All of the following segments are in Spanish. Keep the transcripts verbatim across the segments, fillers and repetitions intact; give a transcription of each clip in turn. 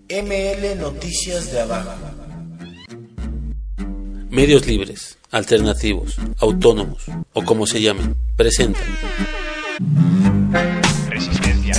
M L Noticias de Abajo. Medios libres, alternativos, autónomos o como se llamen, presentan Resistencia.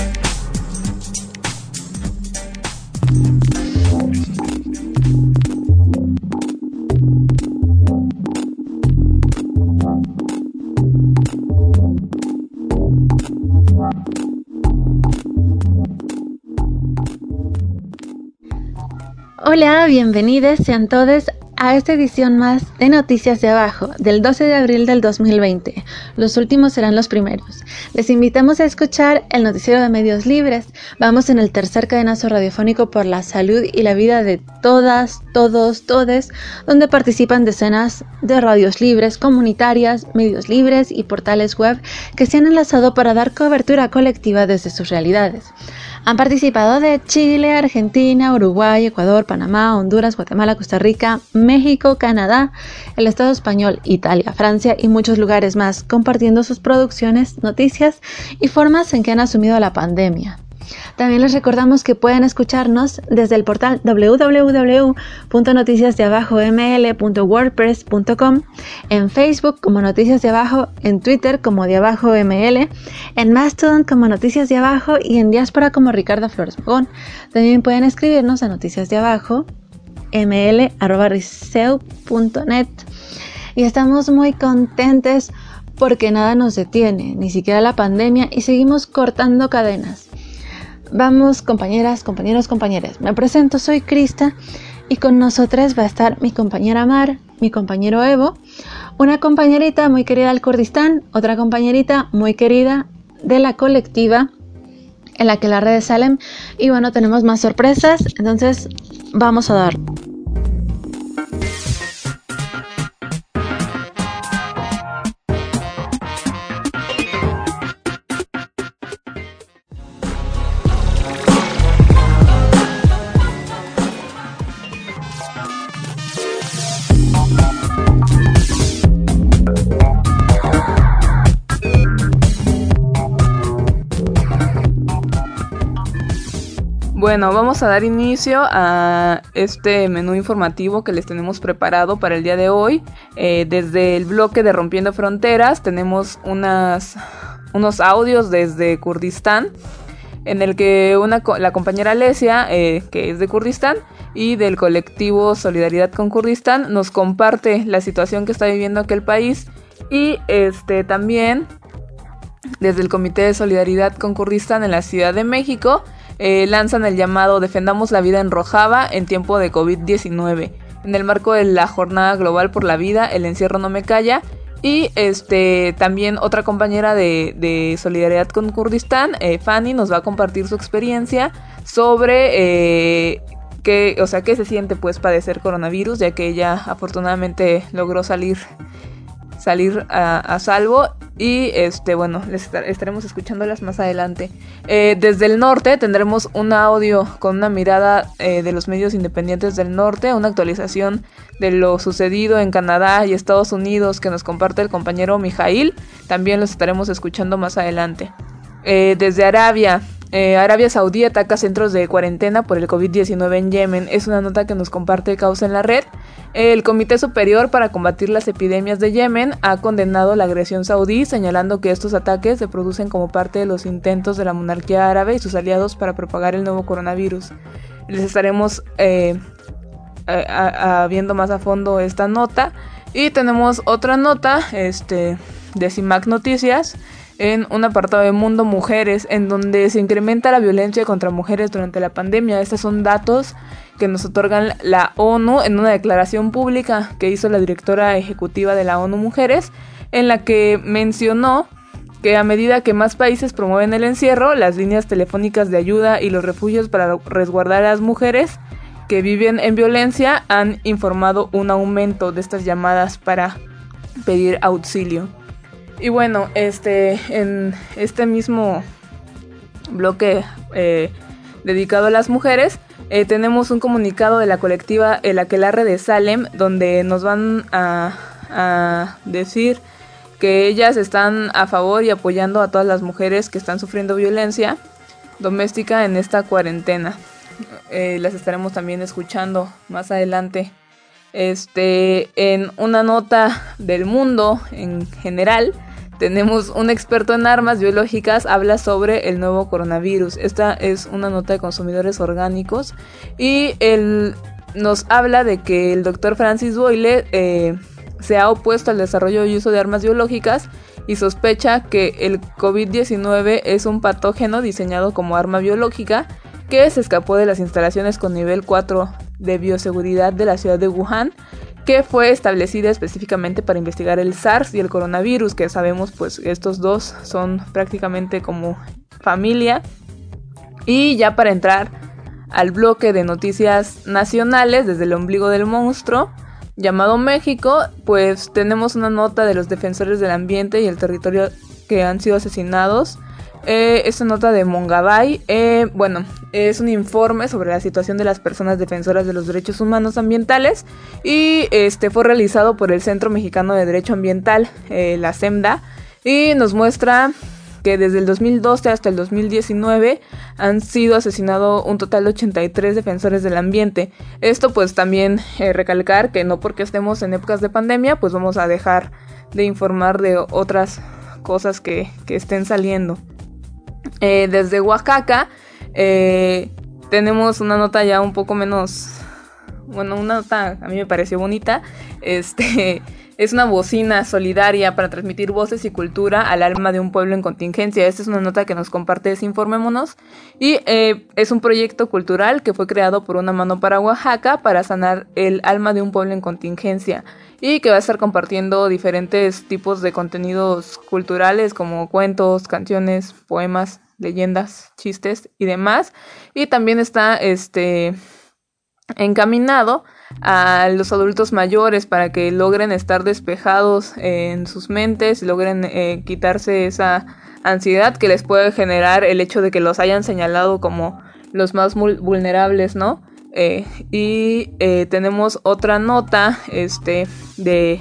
Hola, bienvenidos sean todos a esta edición más de Noticias de Abajo del doce de abril del dos mil veinte. Los últimos serán los primeros. Les invitamos a escuchar el noticiero de Medios Libres. Vamos en el tercer cadenazo radiofónico por la salud y la vida de todas, todos, todes, donde participan decenas de radios libres, comunitarias, medios libres y portales web que se han enlazado para dar cobertura colectiva desde sus realidades. Han participado de Chile, Argentina, Uruguay, Ecuador, Panamá, Honduras, Guatemala, Costa Rica, México, Canadá, el Estado español, Italia, Francia y muchos lugares más, compartiendo sus producciones, noticias y formas en que han asumido la pandemia. También les recordamos que pueden escucharnos desde el portal doble u doble u doble u punto noticias de abajo m l punto wordpress punto com, en Facebook como Noticias de Abajo, en Twitter como de Abajo M L, en Mastodon como Noticias de Abajo y en Diáspora como Ricardo Flores Magón. También pueden escribirnos a noticias de abajo m l arroba riseu punto net. Y estamos muy contentes porque nada nos detiene, ni siquiera la pandemia, y seguimos cortando cadenas. Vamos, compañeras, compañeros, compañeras. Me presento, soy Krista y con nosotras va a estar mi compañera Mar, mi compañero Evo, una compañerita muy querida del Kurdistán, otra compañerita muy querida de la colectiva en la que la red de Salem, y bueno, tenemos más sorpresas, entonces vamos a dar. Bueno, vamos a dar inicio a este menú informativo que les tenemos preparado para el día de hoy. Eh, desde el bloque de Rompiendo Fronteras tenemos unas, unos audios desde Kurdistán, en el que una, la compañera Alesia, eh, que es de Kurdistán, y del colectivo Solidaridad con Kurdistán, nos comparte la situación que está viviendo aquel país. Y este también desde el Comité de Solidaridad con Kurdistán en la Ciudad de México, Eh, lanzan el llamado Defendamos la vida en Rojava en tiempo de covid diecinueve, en el marco de la Jornada Global por la Vida, el encierro no me calla. Y este también otra compañera de, de Solidaridad con Kurdistán, eh, Fanny, nos va a compartir su experiencia sobre eh, qué, o sea, qué se siente pues padecer coronavirus, ya que ella afortunadamente logró salir salir a, a salvo. Y este bueno, les estar, estaremos escuchándolas más adelante. Eh, desde el norte tendremos un audio con una mirada eh, de los medios independientes del norte, una actualización de lo sucedido en Canadá y Estados Unidos que nos comparte el compañero Mijail. También los estaremos escuchando más adelante. Eh, desde Arabia, eh, Arabia Saudí ataca centros de cuarentena por el covid diecinueve en Yemen. Es una nota que nos comparte Causa en la Red. El Comité Superior para Combatir las Epidemias de Yemen ha condenado la agresión saudí, señalando que estos ataques se producen como parte de los intentos de la monarquía árabe y sus aliados para propagar el nuevo coronavirus. Les estaremos eh, a, a, viendo más a fondo esta nota. Y tenemos otra nota este, de CIMAC Noticias, en un apartado de Mundo Mujeres, en donde se incrementa la violencia contra mujeres durante la pandemia. Estos son datos que nos otorgan la ONU en una declaración pública que hizo la directora ejecutiva de la ONU Mujeres, en la que mencionó que a medida que más países promueven el encierro, las líneas telefónicas de ayuda y los refugios para resguardar a las mujeres que viven en violencia han informado un aumento de estas llamadas para pedir auxilio. Y bueno, este en este mismo bloque eh, dedicado a las mujeres, eh, tenemos un comunicado de la colectiva El Aquelarre de Salem, donde nos van a, a decir que ellas están a favor y apoyando a todas las mujeres que están sufriendo violencia doméstica en esta cuarentena. eh, las estaremos también escuchando más adelante. Este, en una nota del mundo en general, tenemos un experto en armas biológicas, habla sobre el nuevo coronavirus. Esta es una nota de consumidores orgánicos y él nos habla de que el doctor Francis Boyle eh, se ha opuesto al desarrollo y uso de armas biológicas y sospecha que el covid diecinueve es un patógeno diseñado como arma biológica que se escapó de las instalaciones con nivel cuatro de bioseguridad de la ciudad de Wuhan, que fue establecida específicamente para investigar el SARS y el coronavirus, que sabemos pues estos dos son prácticamente como familia. Y ya para entrar al bloque de noticias nacionales desde el ombligo del monstruo llamado México, pues tenemos una nota de los defensores del ambiente y el territorio que han sido asesinados. Eh, esta nota de Mongabay, eh, bueno, es un informe sobre la situación de las personas defensoras de los derechos humanos ambientales y este fue realizado por el Centro Mexicano de Derecho Ambiental, eh, la CEMDA, y nos muestra que desde el dos mil doce hasta el dos mil diecinueve han sido asesinados un total de ochenta y tres defensores del ambiente. Esto pues también eh, recalcar que no porque estemos en épocas de pandemia pues vamos a dejar de informar de otras cosas que, que estén saliendo. Eh, desde Oaxaca eh, tenemos una nota ya un poco menos, bueno, una nota a mí me pareció bonita. Este es una bocina solidaria para transmitir voces y cultura al alma de un pueblo en contingencia. Esta es una nota que nos comparte Desinformémonos y eh, es un proyecto cultural que fue creado por Una Mano para Oaxaca para sanar el alma de un pueblo en contingencia y que va a estar compartiendo diferentes tipos de contenidos culturales como cuentos, canciones, poemas, leyendas, chistes y demás. Y también está este encaminado a los adultos mayores para que logren estar despejados en sus mentes y logren eh, quitarse esa ansiedad que les puede generar el hecho de que los hayan señalado como los más vulnerables, ¿no? Eh, y eh, tenemos otra nota este de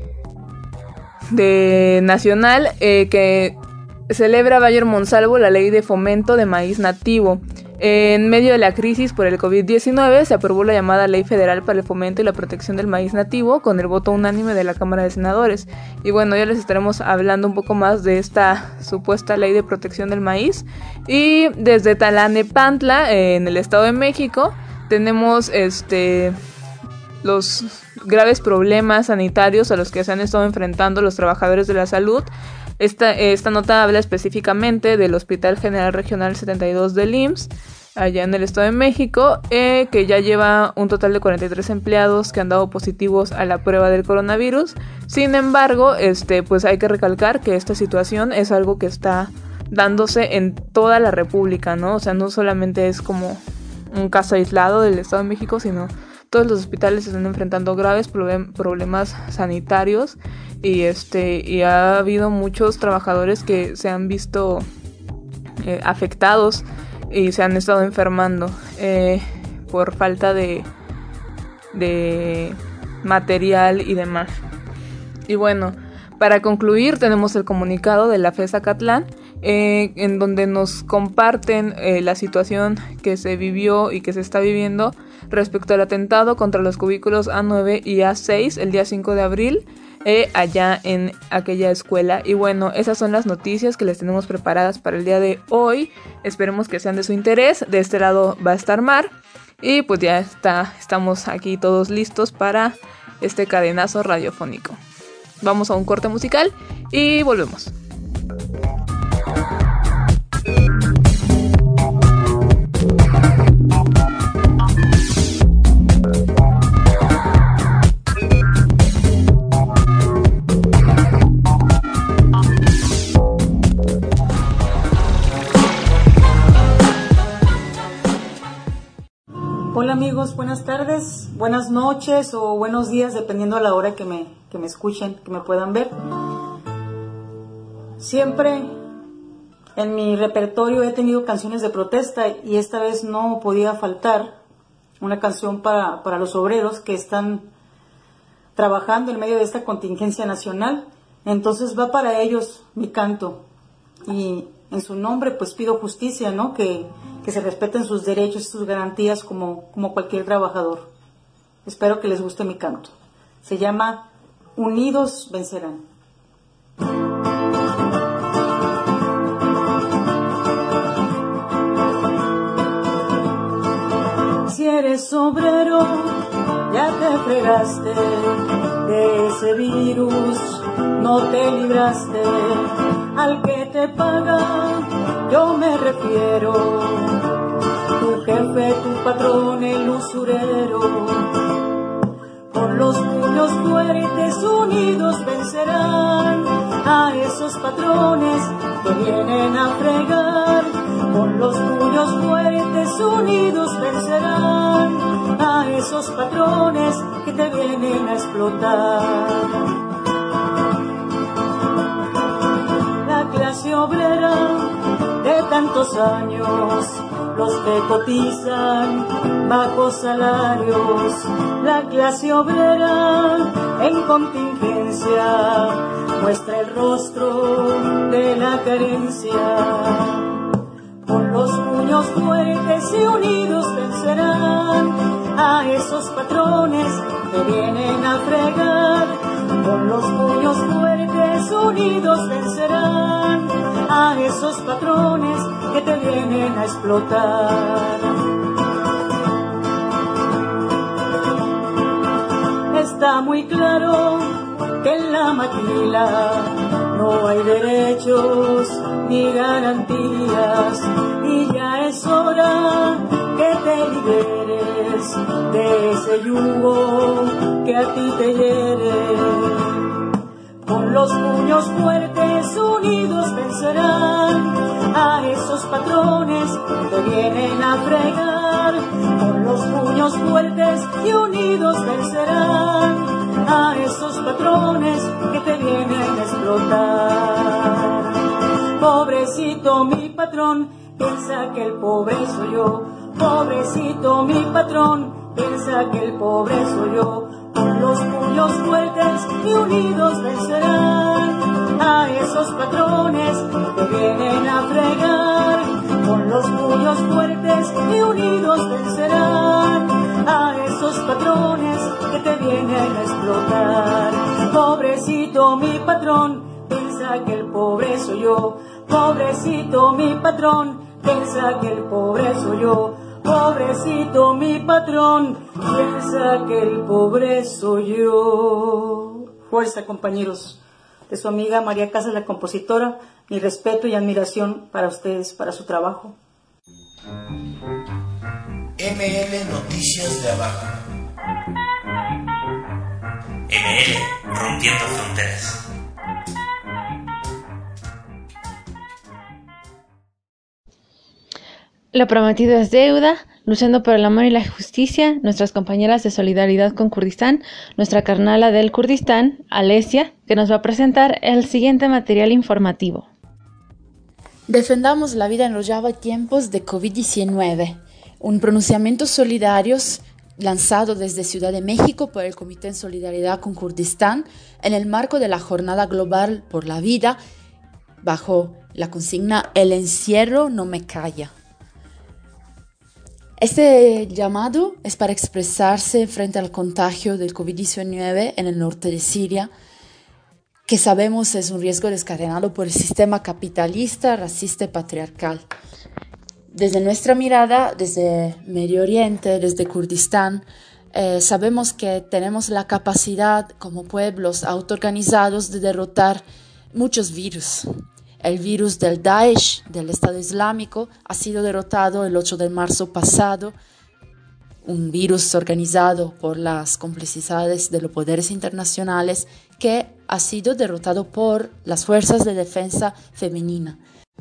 de nacional eh, que celebra Bayer Monsalvo la ley de fomento de maíz nativo. En medio de la crisis por el covid diecinueve se aprobó la llamada Ley Federal para el Fomento y la Protección del Maíz Nativo con el voto unánime de la Cámara de Senadores. Y bueno, ya les estaremos hablando un poco más de esta supuesta ley de protección del maíz. Y desde Tlalnepantla, en el Estado de México, tenemos este los graves problemas sanitarios a los que se han estado enfrentando los trabajadores de la salud. Esta, esta nota habla específicamente del Hospital General Regional setenta y dos del I M S S, allá en el Estado de México, eh, que ya lleva un total de cuarenta y tres empleados que han dado positivos a la prueba del coronavirus. Sin embargo, este, pues hay que recalcar que esta situación es algo que está dándose en toda la República, ¿no? O sea, no solamente es como un caso aislado del Estado de México, sino todos los hospitales se están enfrentando graves problem- problemas sanitarios y este y ha habido muchos trabajadores que se han visto eh, afectados y se han estado enfermando eh, por falta de de material y demás. Y bueno, para concluir tenemos el comunicado de la FES Acatlán, eh, en donde nos comparten eh, la situación que se vivió y que se está viviendo respecto al atentado contra los cubículos A nueve y A seis el día cinco de abril eh, allá en aquella escuela. Y bueno, esas son las noticias que les tenemos preparadas para el día de hoy. Esperemos que sean de su interés. De este lado va a estar Mar y pues ya está, estamos aquí todos listos para este cadenazo radiofónico. Vamos a un corte musical y volvemos. Hola amigos, buenas tardes, buenas noches o buenos días, dependiendo a la hora que me, que me escuchen, que me puedan ver. Siempre en mi repertorio he tenido canciones de protesta y esta vez no podía faltar una canción para, para los obreros que están trabajando en medio de esta contingencia nacional. Entonces va para ellos mi canto y en su nombre pues pido justicia, ¿no? Que, que se respeten sus derechos y sus garantías como, como cualquier trabajador. Espero que les guste mi canto. Se llama Unidos Vencerán. Si eres obrero, ya te fregaste de ese virus, no te libraste. Al que te paga, yo me refiero, tu jefe, tu patrón, el usurero. Con los puños fuertes unidos vencerán a esos patrones que vienen a fregar. Con los puños fuertes unidos vencerán a esos patrones que te vienen a explotar. La clase obrera de tantos años, los que cotizan bajos salarios, la clase obrera en contingencia muestra el rostro de la carencia. Con los puños fuertes y unidos vencerán a esos patrones que vienen a fregar. Con los puños fuertes unidos vencerán a esos patrones que te vienen a explotar. Está muy claro que en la maquila no hay derechos ni garantías, y ya es hora que te liberes de ese yugo que a ti te hiere. Con los puños fuertes unidos vencerán a esos patrones que te vienen a fregar. Con los puños fuertes y unidos vencerán a esos patrones que te vienen a explotar. Pobrecito mi patrón, piensa que el pobre soy yo. Pobrecito mi patrón, piensa que el pobre soy yo. Con los puños fuertes y unidos vencerán a esos patrones que te vienen a fregar. Con los puños fuertes y unidos vencerán a esos patrones que te vienen a explotar. Pobrecito mi patrón, piensa que el pobre soy yo. Pobrecito mi patrón, piensa que el pobre soy yo. Pobrecito mi patrón, piensa que el pobre soy yo. Fuerza, compañeros. De su amiga María Casas, la compositora, mi respeto y admiración para ustedes, para su trabajo. M L Noticias de Abajo. M L Rompiendo Fronteras. Lo prometido es deuda, luchando por el amor y la justicia, nuestras compañeras de Solidaridad con Kurdistán, nuestra carnala del Kurdistán, Alesia, que nos va a presentar el siguiente material informativo. Defendamos la vida en Rojava en tiempos de COVID diecinueve, un pronunciamiento solidario lanzado desde Ciudad de México por el Comité en Solidaridad con Kurdistán en el marco de la Jornada Global por la Vida, bajo la consigna El encierro no me calla. Este llamado es para expresarse frente al contagio del COVID diecinueve en el norte de Siria, que sabemos es un riesgo desencadenado por el sistema capitalista, racista y patriarcal. Desde nuestra mirada, desde Medio Oriente, desde Kurdistán, eh, sabemos que tenemos la capacidad como pueblos autoorganizados de derrotar muchos virus. El virus del Daesh, del Estado Islámico, ha sido derrotado el ocho de marzo pasado, un virus organizado por las complicidades de los poderes internacionales que ha sido derrotado por las fuerzas de defensa femenina.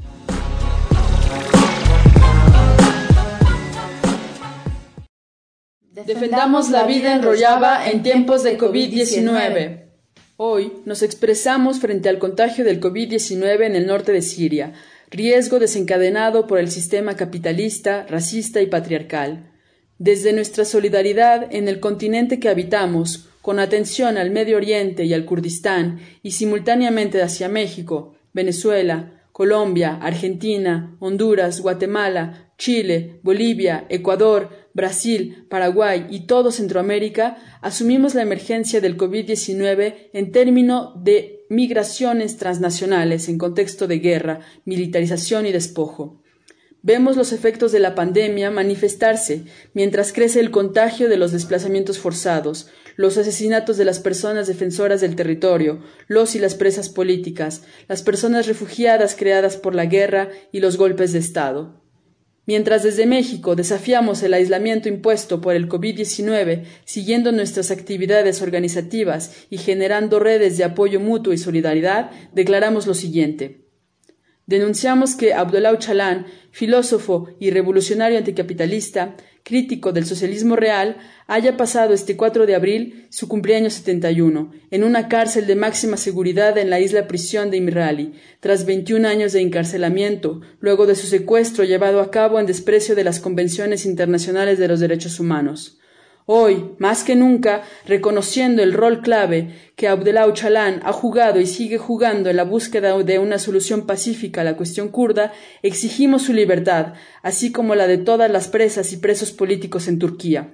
Defendamos la vida en Rojava en tiempos de COVID diecinueve. Hoy nos expresamos frente al contagio del COVID diecinueve en el norte de Siria, riesgo desencadenado por el sistema capitalista, racista y patriarcal. Desde nuestra solidaridad en el continente que habitamos, con atención al Medio Oriente y al Kurdistán, y simultáneamente hacia México, Venezuela, Colombia, Argentina, Honduras, Guatemala, Chile, Bolivia, Ecuador, Brasil, Paraguay y todo Centroamérica, asumimos la emergencia del COVID diecinueve en términos de migraciones transnacionales en contexto de guerra, militarización y despojo. Vemos los efectos de la pandemia manifestarse mientras crece el contagio de los desplazamientos forzados, los asesinatos de las personas defensoras del territorio, los y las presas políticas, las personas refugiadas creadas por la guerra y los golpes de Estado. Mientras desde México desafiamos el aislamiento impuesto por el COVID diecinueve, siguiendo nuestras actividades organizativas y generando redes de apoyo mutuo y solidaridad, declaramos lo siguiente. Denunciamos que Abdullah Öcalan, filósofo y revolucionario anticapitalista, crítico del socialismo real, haya pasado este cuatro de abril su cumpleaños setenta y uno, en una cárcel de máxima seguridad en la isla prisión de Imrali, tras veintiún años de encarcelamiento, luego de su secuestro llevado a cabo en desprecio de las convenciones internacionales de los derechos humanos. Hoy, más que nunca, reconociendo el rol clave que Abdullah Öcalan ha jugado y sigue jugando en la búsqueda de una solución pacífica a la cuestión kurda, exigimos su libertad, así como la de todas las presas y presos políticos en Turquía.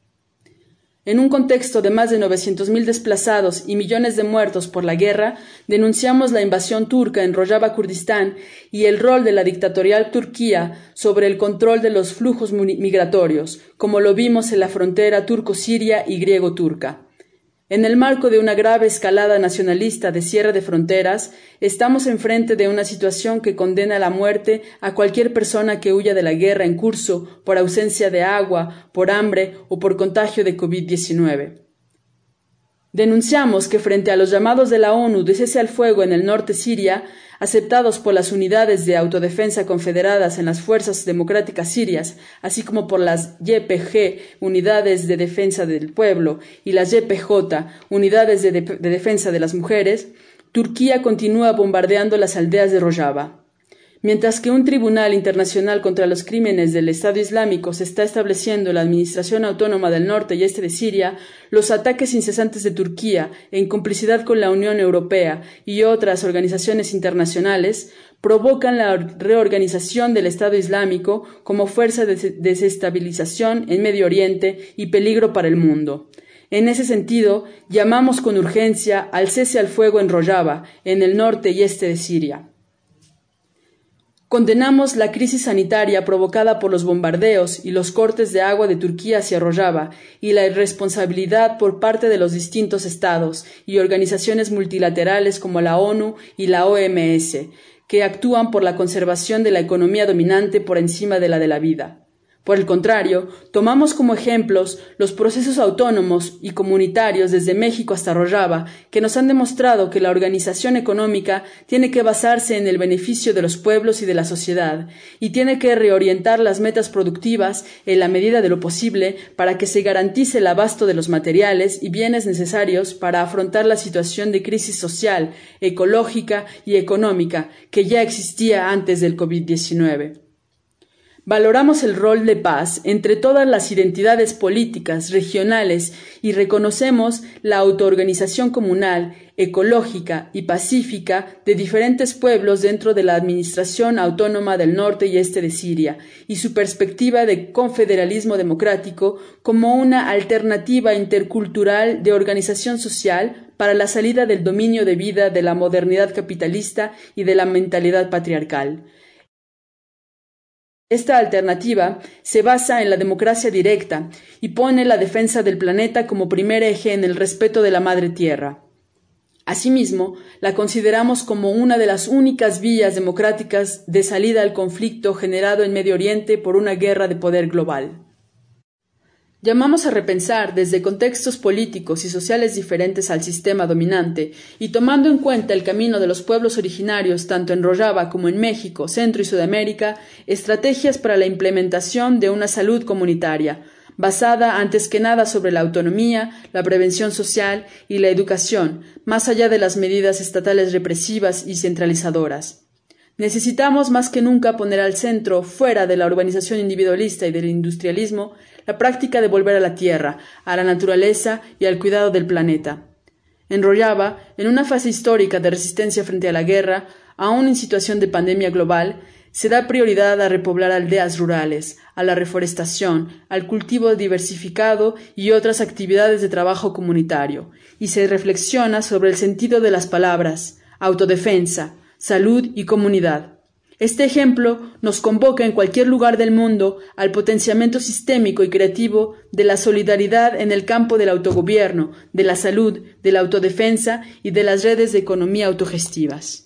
En un contexto de más de novecientos mil desplazados y millones de muertos por la guerra, denunciamos la invasión turca en Rojava, Kurdistán, y el rol de la dictatorial Turquía sobre el control de los flujos migratorios, como lo vimos en la frontera turco-siria y griego-turca. En el marco de una grave escalada nacionalista de cierre de fronteras, estamos enfrente de una situación que condena a la muerte a cualquier persona que huya de la guerra en curso por ausencia de agua, por hambre o por contagio de COVID diecinueve. Denunciamos que frente a los llamados de la ONU de cese al fuego en el norte Siria, aceptados por las unidades de autodefensa confederadas en las fuerzas democráticas sirias, así como por las Y P G, unidades de defensa del pueblo, y las Y P J, unidades de, de, de defensa de las mujeres, Turquía continúa bombardeando las aldeas de Rojava. Mientras que un tribunal internacional contra los crímenes del Estado Islámico se está estableciendo en la Administración Autónoma del Norte y Este de Siria, los ataques incesantes de Turquía, en complicidad con la Unión Europea y otras organizaciones internacionales, provocan la reorganización del Estado Islámico como fuerza de desestabilización en Medio Oriente y peligro para el mundo. En ese sentido, llamamos con urgencia al cese al fuego en Rojava, en el norte y este de Siria. Condenamos la crisis sanitaria provocada por los bombardeos y los cortes de agua de Turquía hacia Rojava y la irresponsabilidad por parte de los distintos estados y organizaciones multilaterales como la ONU y la O M S, que actúan por la conservación de la economía dominante por encima de la de la vida. Por el contrario, tomamos como ejemplos los procesos autónomos y comunitarios desde México hasta Rojava, que nos han demostrado que la organización económica tiene que basarse en el beneficio de los pueblos y de la sociedad, y tiene que reorientar las metas productivas en la medida de lo posible para que se garantice el abasto de los materiales y bienes necesarios para afrontar la situación de crisis social, ecológica y económica que ya existía antes del COVID diecinueve. Valoramos el rol de paz entre todas las identidades políticas, regionales y reconocemos la autoorganización comunal, ecológica y pacífica de diferentes pueblos dentro de la Administración Autónoma del Norte y Este de Siria y su perspectiva de confederalismo democrático como una alternativa intercultural de organización social para la salida del dominio de vida de la modernidad capitalista y de la mentalidad patriarcal. Esta alternativa se basa en la democracia directa y pone la defensa del planeta como primer eje en el respeto de la madre tierra. Asimismo, la consideramos como una de las únicas vías democráticas de salida al conflicto generado en Medio Oriente por una guerra de poder global. Llamamos a repensar desde contextos políticos y sociales diferentes al sistema dominante y tomando en cuenta el camino de los pueblos originarios tanto en Rojava como en México, Centro y Sudamérica, estrategias para la implementación de una salud comunitaria, basada antes que nada sobre la autonomía, la prevención social y la educación, más allá de las medidas estatales represivas y centralizadoras. Necesitamos más que nunca poner al centro, fuera de la urbanización individualista y del industrialismo, la práctica de volver a la tierra, a la naturaleza y al cuidado del planeta. En Rojava, en una fase histórica de resistencia frente a la guerra, aún en situación de pandemia global, Se da prioridad a repoblar aldeas rurales, a la reforestación, al cultivo diversificado y otras actividades de trabajo comunitario, y se reflexiona sobre el sentido de las palabras, autodefensa, salud y comunidad. Este ejemplo nos convoca en cualquier lugar del mundo al potenciamiento sistémico y creativo de la solidaridad en el campo del autogobierno, de la salud, de la autodefensa y de las redes de economía autogestivas.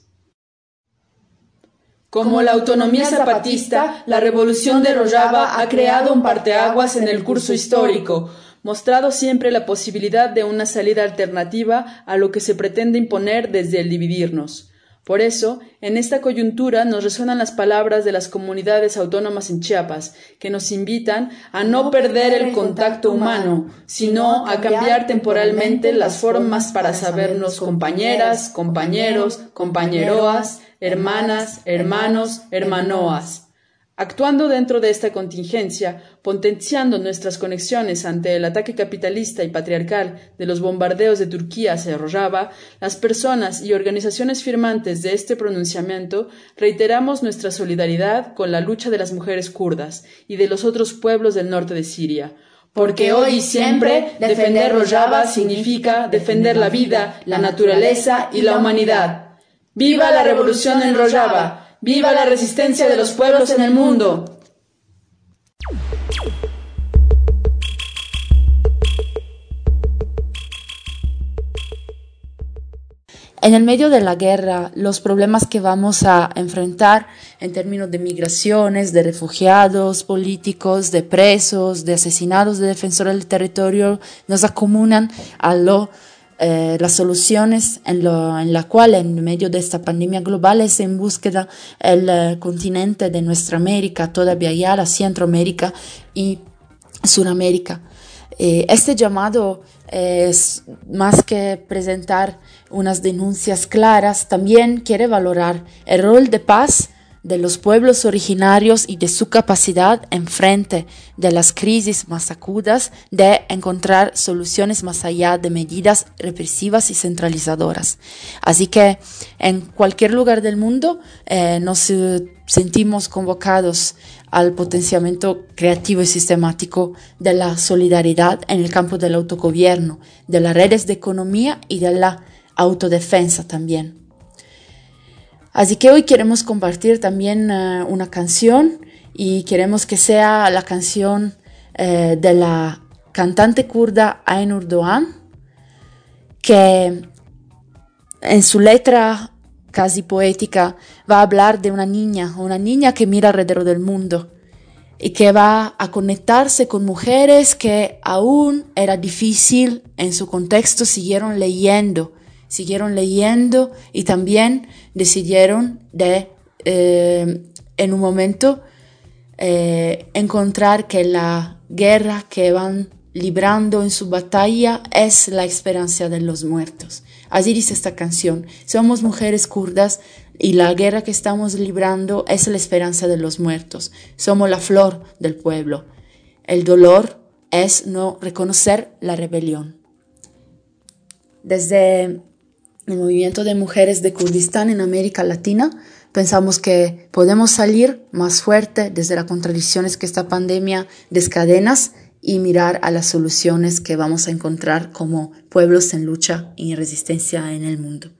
Como la autonomía zapatista, la revolución de Rojava ha creado un parteaguas en el curso histórico, mostrado siempre la posibilidad de una salida alternativa a lo que se pretende imponer desde el dividirnos. Por eso, en esta coyuntura nos resuenan las palabras de las comunidades autónomas en Chiapas, que nos invitan a no perder el contacto humano, sino a cambiar temporalmente las formas para sabernos compañeras, compañeros, compañeroas, hermanas, hermanos, hermanoas. Actuando dentro de esta contingencia, potenciando nuestras conexiones ante el ataque capitalista y patriarcal de los bombardeos de Turquía hacia Rojava, las personas y organizaciones firmantes de este pronunciamiento reiteramos nuestra solidaridad con la lucha de las mujeres kurdas y de los otros pueblos del norte de Siria. Porque hoy y siempre defender Rojava significa defender la vida, la naturaleza y la humanidad. ¡Viva la revolución en Rojava! ¡Viva la resistencia de los pueblos en el mundo! En el medio de la guerra, los problemas que vamos a enfrentar en términos de migraciones, de refugiados políticos, de presos, de asesinados, de defensores del territorio, nos acumulan a lo Eh, las soluciones en, lo, en la cual en medio de esta pandemia global es en búsqueda el uh, continente de nuestra América, todavía ya la Centroamérica y Sudamérica. Eh, este llamado es más que presentar unas denuncias claras, también quiere valorar el rol de paz de los pueblos originarios y de su capacidad en frente de las crisis más agudas de encontrar soluciones más allá de medidas represivas y centralizadoras. Así que en cualquier lugar del mundo eh, nos eh, sentimos convocados al potenciamiento creativo y sistemático de la solidaridad en el campo del autogobierno, de las redes de economía y de la autodefensa también. Así que hoy queremos compartir también uh, una canción y queremos que sea la canción uh, de la cantante kurda Aynur Doğan, que en su letra casi poética va a hablar de una niña, una niña que mira alrededor del mundo y que va a conectarse con mujeres que aún era difícil en su contexto, siguieron leyendo. Siguieron leyendo y también decidieron de, eh, en un momento, eh, encontrar que la guerra que van librando en su batalla es la esperanza de los muertos. Así dice esta canción. Somos mujeres kurdas y la guerra que estamos librando es la esperanza de los muertos. Somos la flor del pueblo. El dolor es no reconocer la rebelión. Desde el movimiento de mujeres de Kurdistán en América Latina, pensamos que podemos salir más fuerte desde las contradicciones que esta pandemia desencadena y mirar a las soluciones que vamos a encontrar como pueblos en lucha y en resistencia en el mundo.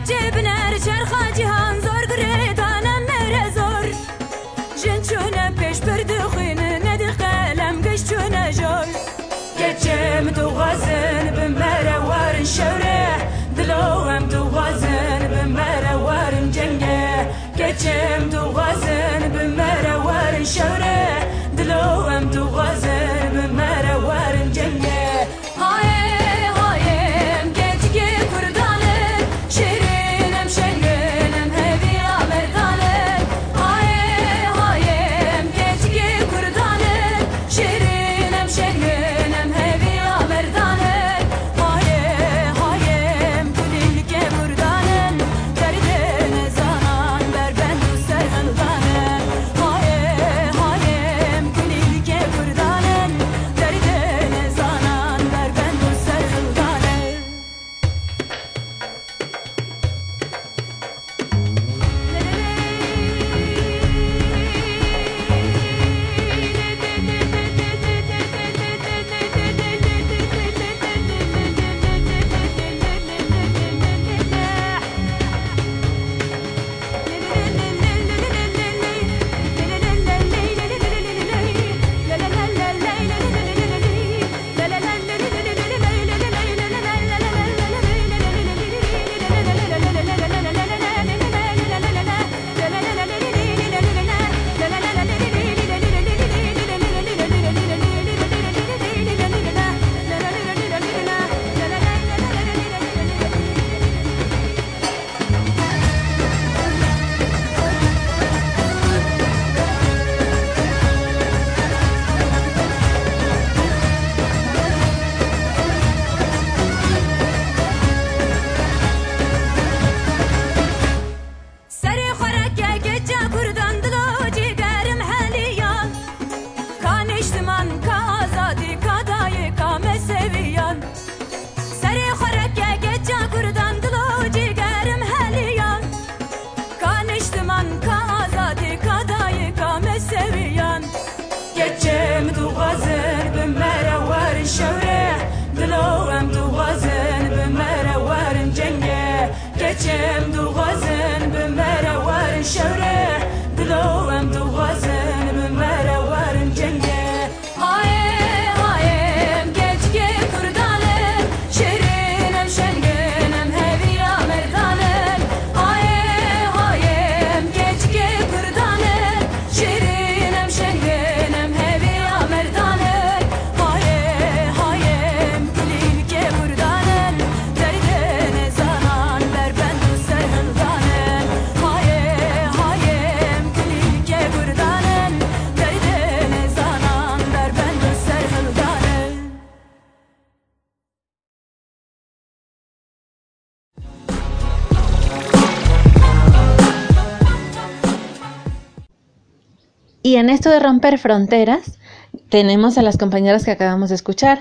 Y en esto de romper fronteras, tenemos a las compañeras que acabamos de escuchar,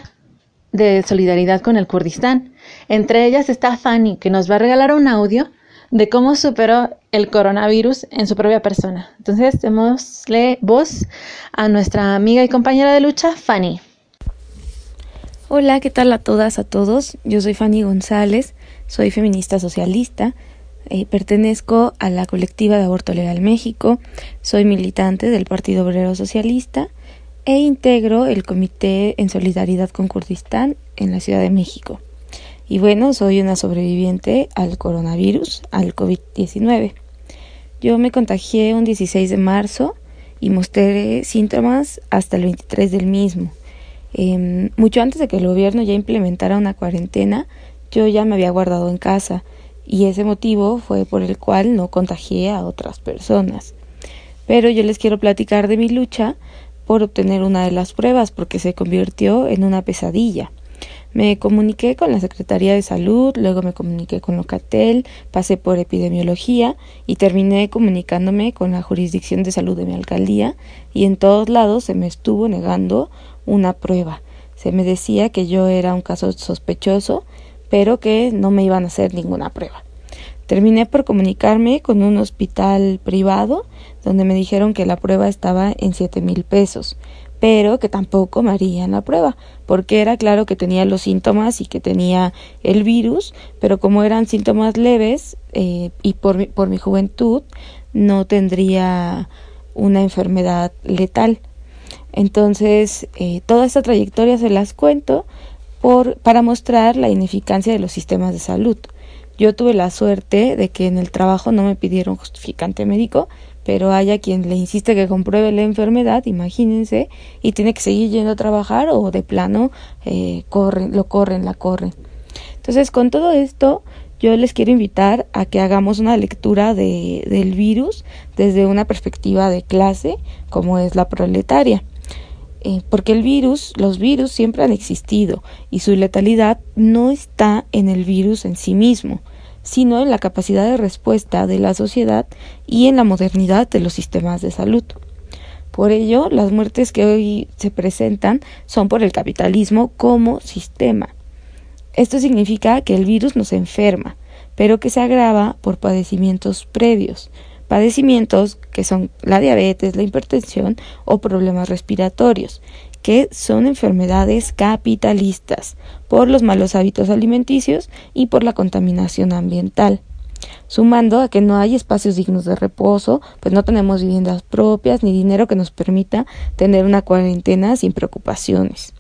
de solidaridad con el Kurdistán. Entre ellas está Fanny, que nos va a regalar un audio de cómo superó el coronavirus en su propia persona. Entonces, démosle voz a nuestra amiga y compañera de lucha, Fanny. Hola, ¿qué tal a todas, a todos? Yo soy Fanny González, soy feminista socialista. Eh, pertenezco a la colectiva de Aborto Legal México, soy militante del Partido Obrero Socialista e integro el Comité en Solidaridad con Kurdistán en la Ciudad de México. Y bueno, soy una sobreviviente al coronavirus, al covid diecinueve. Yo me contagié un dieciséis de marzo y mostré síntomas hasta el veintitrés del mismo. Eh, mucho antes de que el gobierno ya implementara una cuarentena, yo ya me había guardado en casa. Y ese motivo fue por el cual no contagié a otras personas. Pero yo les quiero platicar de mi lucha por obtener una de las pruebas, porque se convirtió en una pesadilla. Me comuniqué con la Secretaría de Salud, luego me comuniqué con Locatel, pasé por epidemiología y terminé comunicándome con la Jurisdicción de Salud de mi alcaldía, y en todos lados se me estuvo negando una prueba. Se me decía que yo era un caso sospechoso, pero que no me iban a hacer ninguna prueba. Terminé por comunicarme con un hospital privado donde me dijeron que la prueba estaba en siete mil pesos, pero que tampoco me harían la prueba, porque era claro que tenía los síntomas y que tenía el virus, pero como eran síntomas leves eh, y por mi, por mi juventud no tendría una enfermedad letal. Entonces, eh, toda esta trayectoria se las cuento por, para mostrar la ineficacia de los sistemas de salud. Yo tuve la suerte de que en el trabajo no me pidieron justificante médico, pero haya quien le insiste que compruebe la enfermedad, imagínense, y tiene que seguir yendo a trabajar o de plano eh, corren, lo corren, la corren. Entonces, con todo esto, yo les quiero invitar a que hagamos una lectura de, del virus desde una perspectiva de clase, como es la proletaria. Eh, porque el virus, los virus siempre han existido y su letalidad no está en el virus en sí mismo, sino en la capacidad de respuesta de la sociedad y en la modernidad de los sistemas de salud. Por ello, las muertes que hoy se presentan son por el capitalismo como sistema. Esto significa que el virus nos enferma, pero que se agrava por padecimientos previos, padecimientos que son la diabetes, la hipertensión o problemas respiratorios, que son enfermedades capitalistas por los malos hábitos alimenticios y por la contaminación ambiental. Sumando a que no hay espacios dignos de reposo, pues no tenemos viviendas propias ni dinero que nos permita tener una cuarentena sin preocupaciones.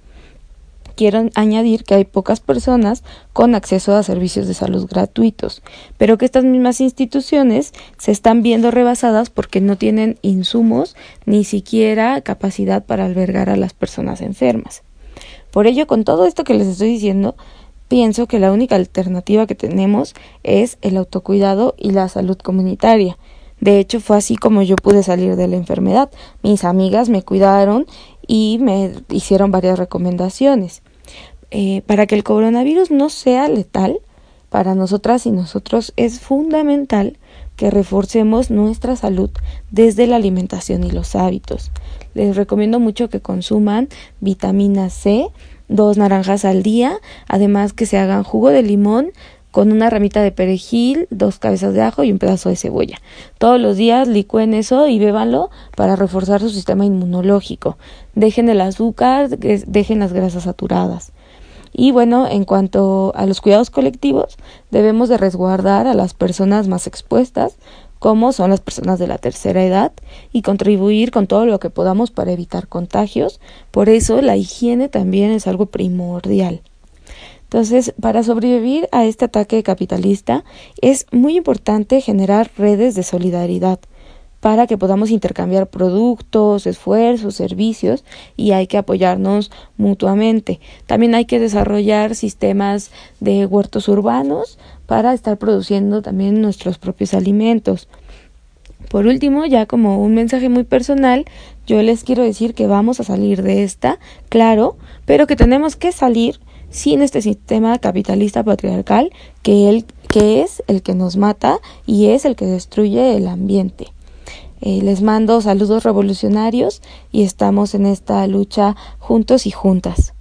Quiero añadir que hay pocas personas con acceso a servicios de salud gratuitos, pero que estas mismas instituciones se están viendo rebasadas porque no tienen insumos ni siquiera capacidad para albergar a las personas enfermas. Por ello, con todo esto que les estoy diciendo, pienso que la única alternativa que tenemos es el autocuidado y la salud comunitaria. De hecho, fue así como yo pude salir de la enfermedad. Mis amigas me cuidaron y me hicieron varias recomendaciones. Eh, para que el coronavirus no sea letal, para nosotras y nosotros es fundamental que reforcemos nuestra salud desde la alimentación y los hábitos. Les recomiendo mucho que consuman vitamina C, dos naranjas al día, además que se hagan jugo de limón con una ramita de perejil, dos cabezas de ajo y un pedazo de cebolla. Todos los días licúen eso y bébanlo para reforzar su sistema inmunológico. Dejen el azúcar, dejen las grasas saturadas. Y bueno, en cuanto a los cuidados colectivos, debemos de resguardar a las personas más expuestas, como son las personas de la tercera edad, y contribuir con todo lo que podamos para evitar contagios. Por eso la higiene también es algo primordial. Entonces, para sobrevivir a este ataque capitalista, es muy importante generar redes de solidaridad para que podamos intercambiar productos, esfuerzos, servicios, y hay que apoyarnos mutuamente. También hay que desarrollar sistemas de huertos urbanos para estar produciendo también nuestros propios alimentos. Por último, ya como un mensaje muy personal, yo les quiero decir que vamos a salir de esta, claro, pero que tenemos que salir sin este sistema capitalista patriarcal que, el, que es el que nos mata y es el que destruye el ambiente. Eh, les mando saludos revolucionarios y estamos en esta lucha juntos y juntas.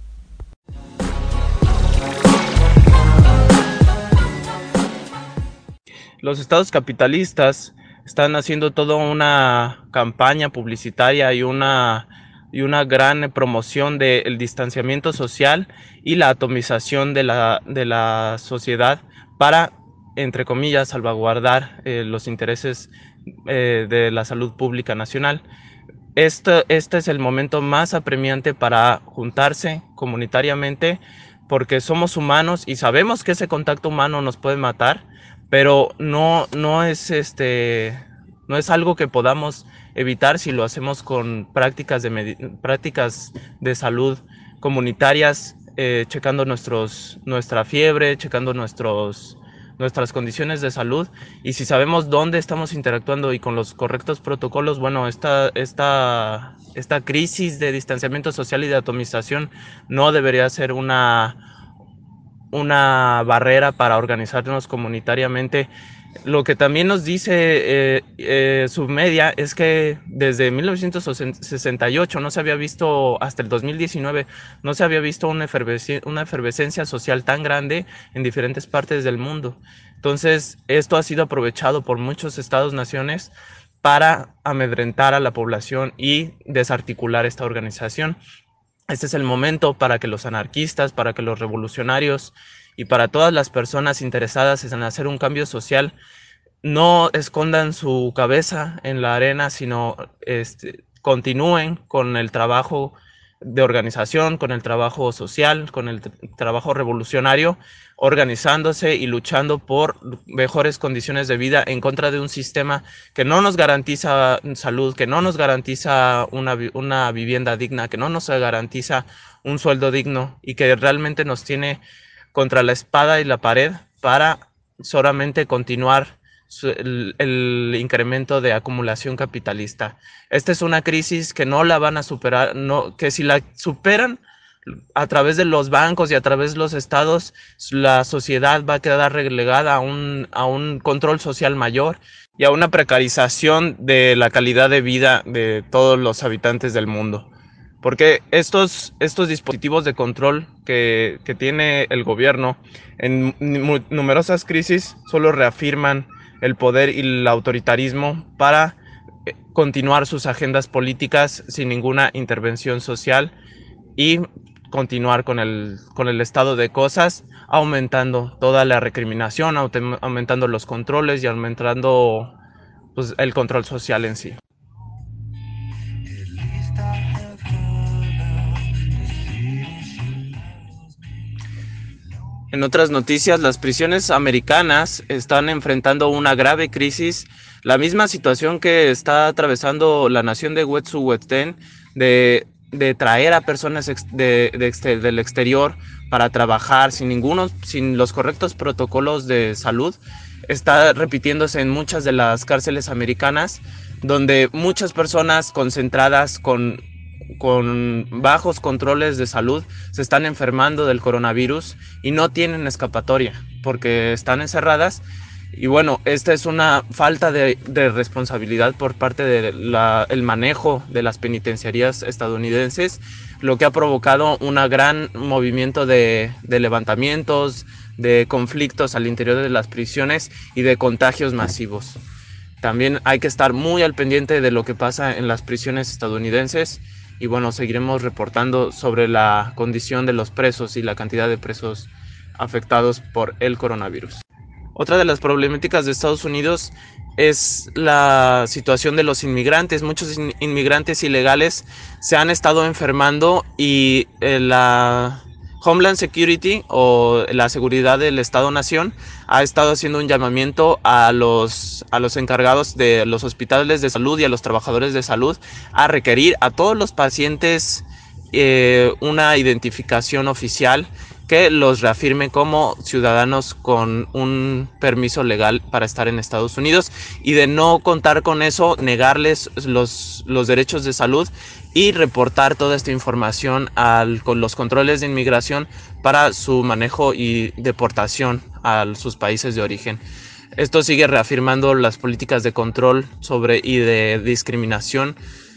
Los estados capitalistas están haciendo toda una campaña publicitaria y una, y una gran promoción del distanciamiento social y la atomización de la, de la sociedad para, entre comillas, salvaguardar eh, los intereses eh, de la salud pública nacional. Este, este es el momento más apremiante para juntarse comunitariamente, porque somos humanos y sabemos que ese contacto humano nos puede matar, pero no, no, es, este, no es algo que podamos evitar si lo hacemos con prácticas de, prácticas de salud comunitarias, eh, checando nuestros, nuestra fiebre, checando nuestros, nuestras condiciones de salud, y si sabemos dónde estamos interactuando y con los correctos protocolos, bueno, esta, esta, esta crisis de distanciamiento social y de atomización no debería ser una, una barrera para organizarnos comunitariamente. Lo que también nos dice eh, eh, Submedia es que desde mil novecientos sesenta y ocho no se había visto, hasta el dos mil diecinueve, no se había visto una, efervescencia, una efervescencia social tan grande en diferentes partes del mundo. Entonces, esto ha sido aprovechado por muchos estados-naciones para amedrentar a la población y desarticular esta organización. Este es el momento para que los anarquistas, para que los revolucionarios y para todas las personas interesadas en hacer un cambio social no escondan su cabeza en la arena, sino este, continúen con el trabajo de organización, con el trabajo social, con el trabajo revolucionario, organizándose y luchando por mejores condiciones de vida en contra de un sistema que no nos garantiza salud, que no nos garantiza una, una vivienda digna, que no nos garantiza un sueldo digno y que realmente nos tiene contra la espada y la pared para solamente continuar El, el incremento de acumulación capitalista. Esta es una crisis que no la van a superar, no, que si la superan a través de los bancos y a través de los estados, la sociedad va a quedar relegada a un, a un control social mayor y a una precarización de la calidad de vida de todos los habitantes del mundo. Porque estos, estos dispositivos de control que, que tiene el gobierno en numerosas crisis solo reafirman el poder y el autoritarismo para continuar sus agendas políticas sin ninguna intervención social y continuar con el, con el estado de cosas, aumentando toda la recriminación, aumentando los controles y aumentando pues, el control social en sí. En otras noticias, las prisiones americanas están enfrentando una grave crisis, la misma situación que está atravesando la nación de Wet'suwet'en, de, de traer a personas ex, de, de exter, del exterior para trabajar sin ninguno, sin los correctos protocolos de salud, está repitiéndose en muchas de las cárceles americanas, donde muchas personas concentradas con con bajos controles de salud se están enfermando del coronavirus y no tienen escapatoria porque están encerradas. Y bueno, esta es una falta de, de responsabilidad por parte del manejo de las penitenciarías estadounidenses, lo que ha provocado un gran movimiento de, de levantamientos, de conflictos al interior de las prisiones y de contagios masivos. También hay que estar muy al pendiente de lo que pasa en las prisiones estadounidenses. Y bueno, seguiremos reportando sobre la condición de los presos y la cantidad de presos afectados por el coronavirus. Otra de las problemáticas de Estados Unidos es la situación de los inmigrantes. Muchos in- inmigrantes ilegales se han estado enfermando y eh, la Homeland Security o la seguridad del Estado-Nación ha estado haciendo un llamamiento a los, a los encargados de los hospitales de salud y a los trabajadores de salud a requerir a todos los pacientes eh, una identificación oficial que los reafirme como ciudadanos con un permiso legal para estar en Estados Unidos, y de no contar con eso, negarles los, los derechos de salud y reportar toda esta información al, con los controles de inmigración para su manejo y deportación a sus países de origen. Esto sigue reafirmando las políticas de control sobre y de discriminación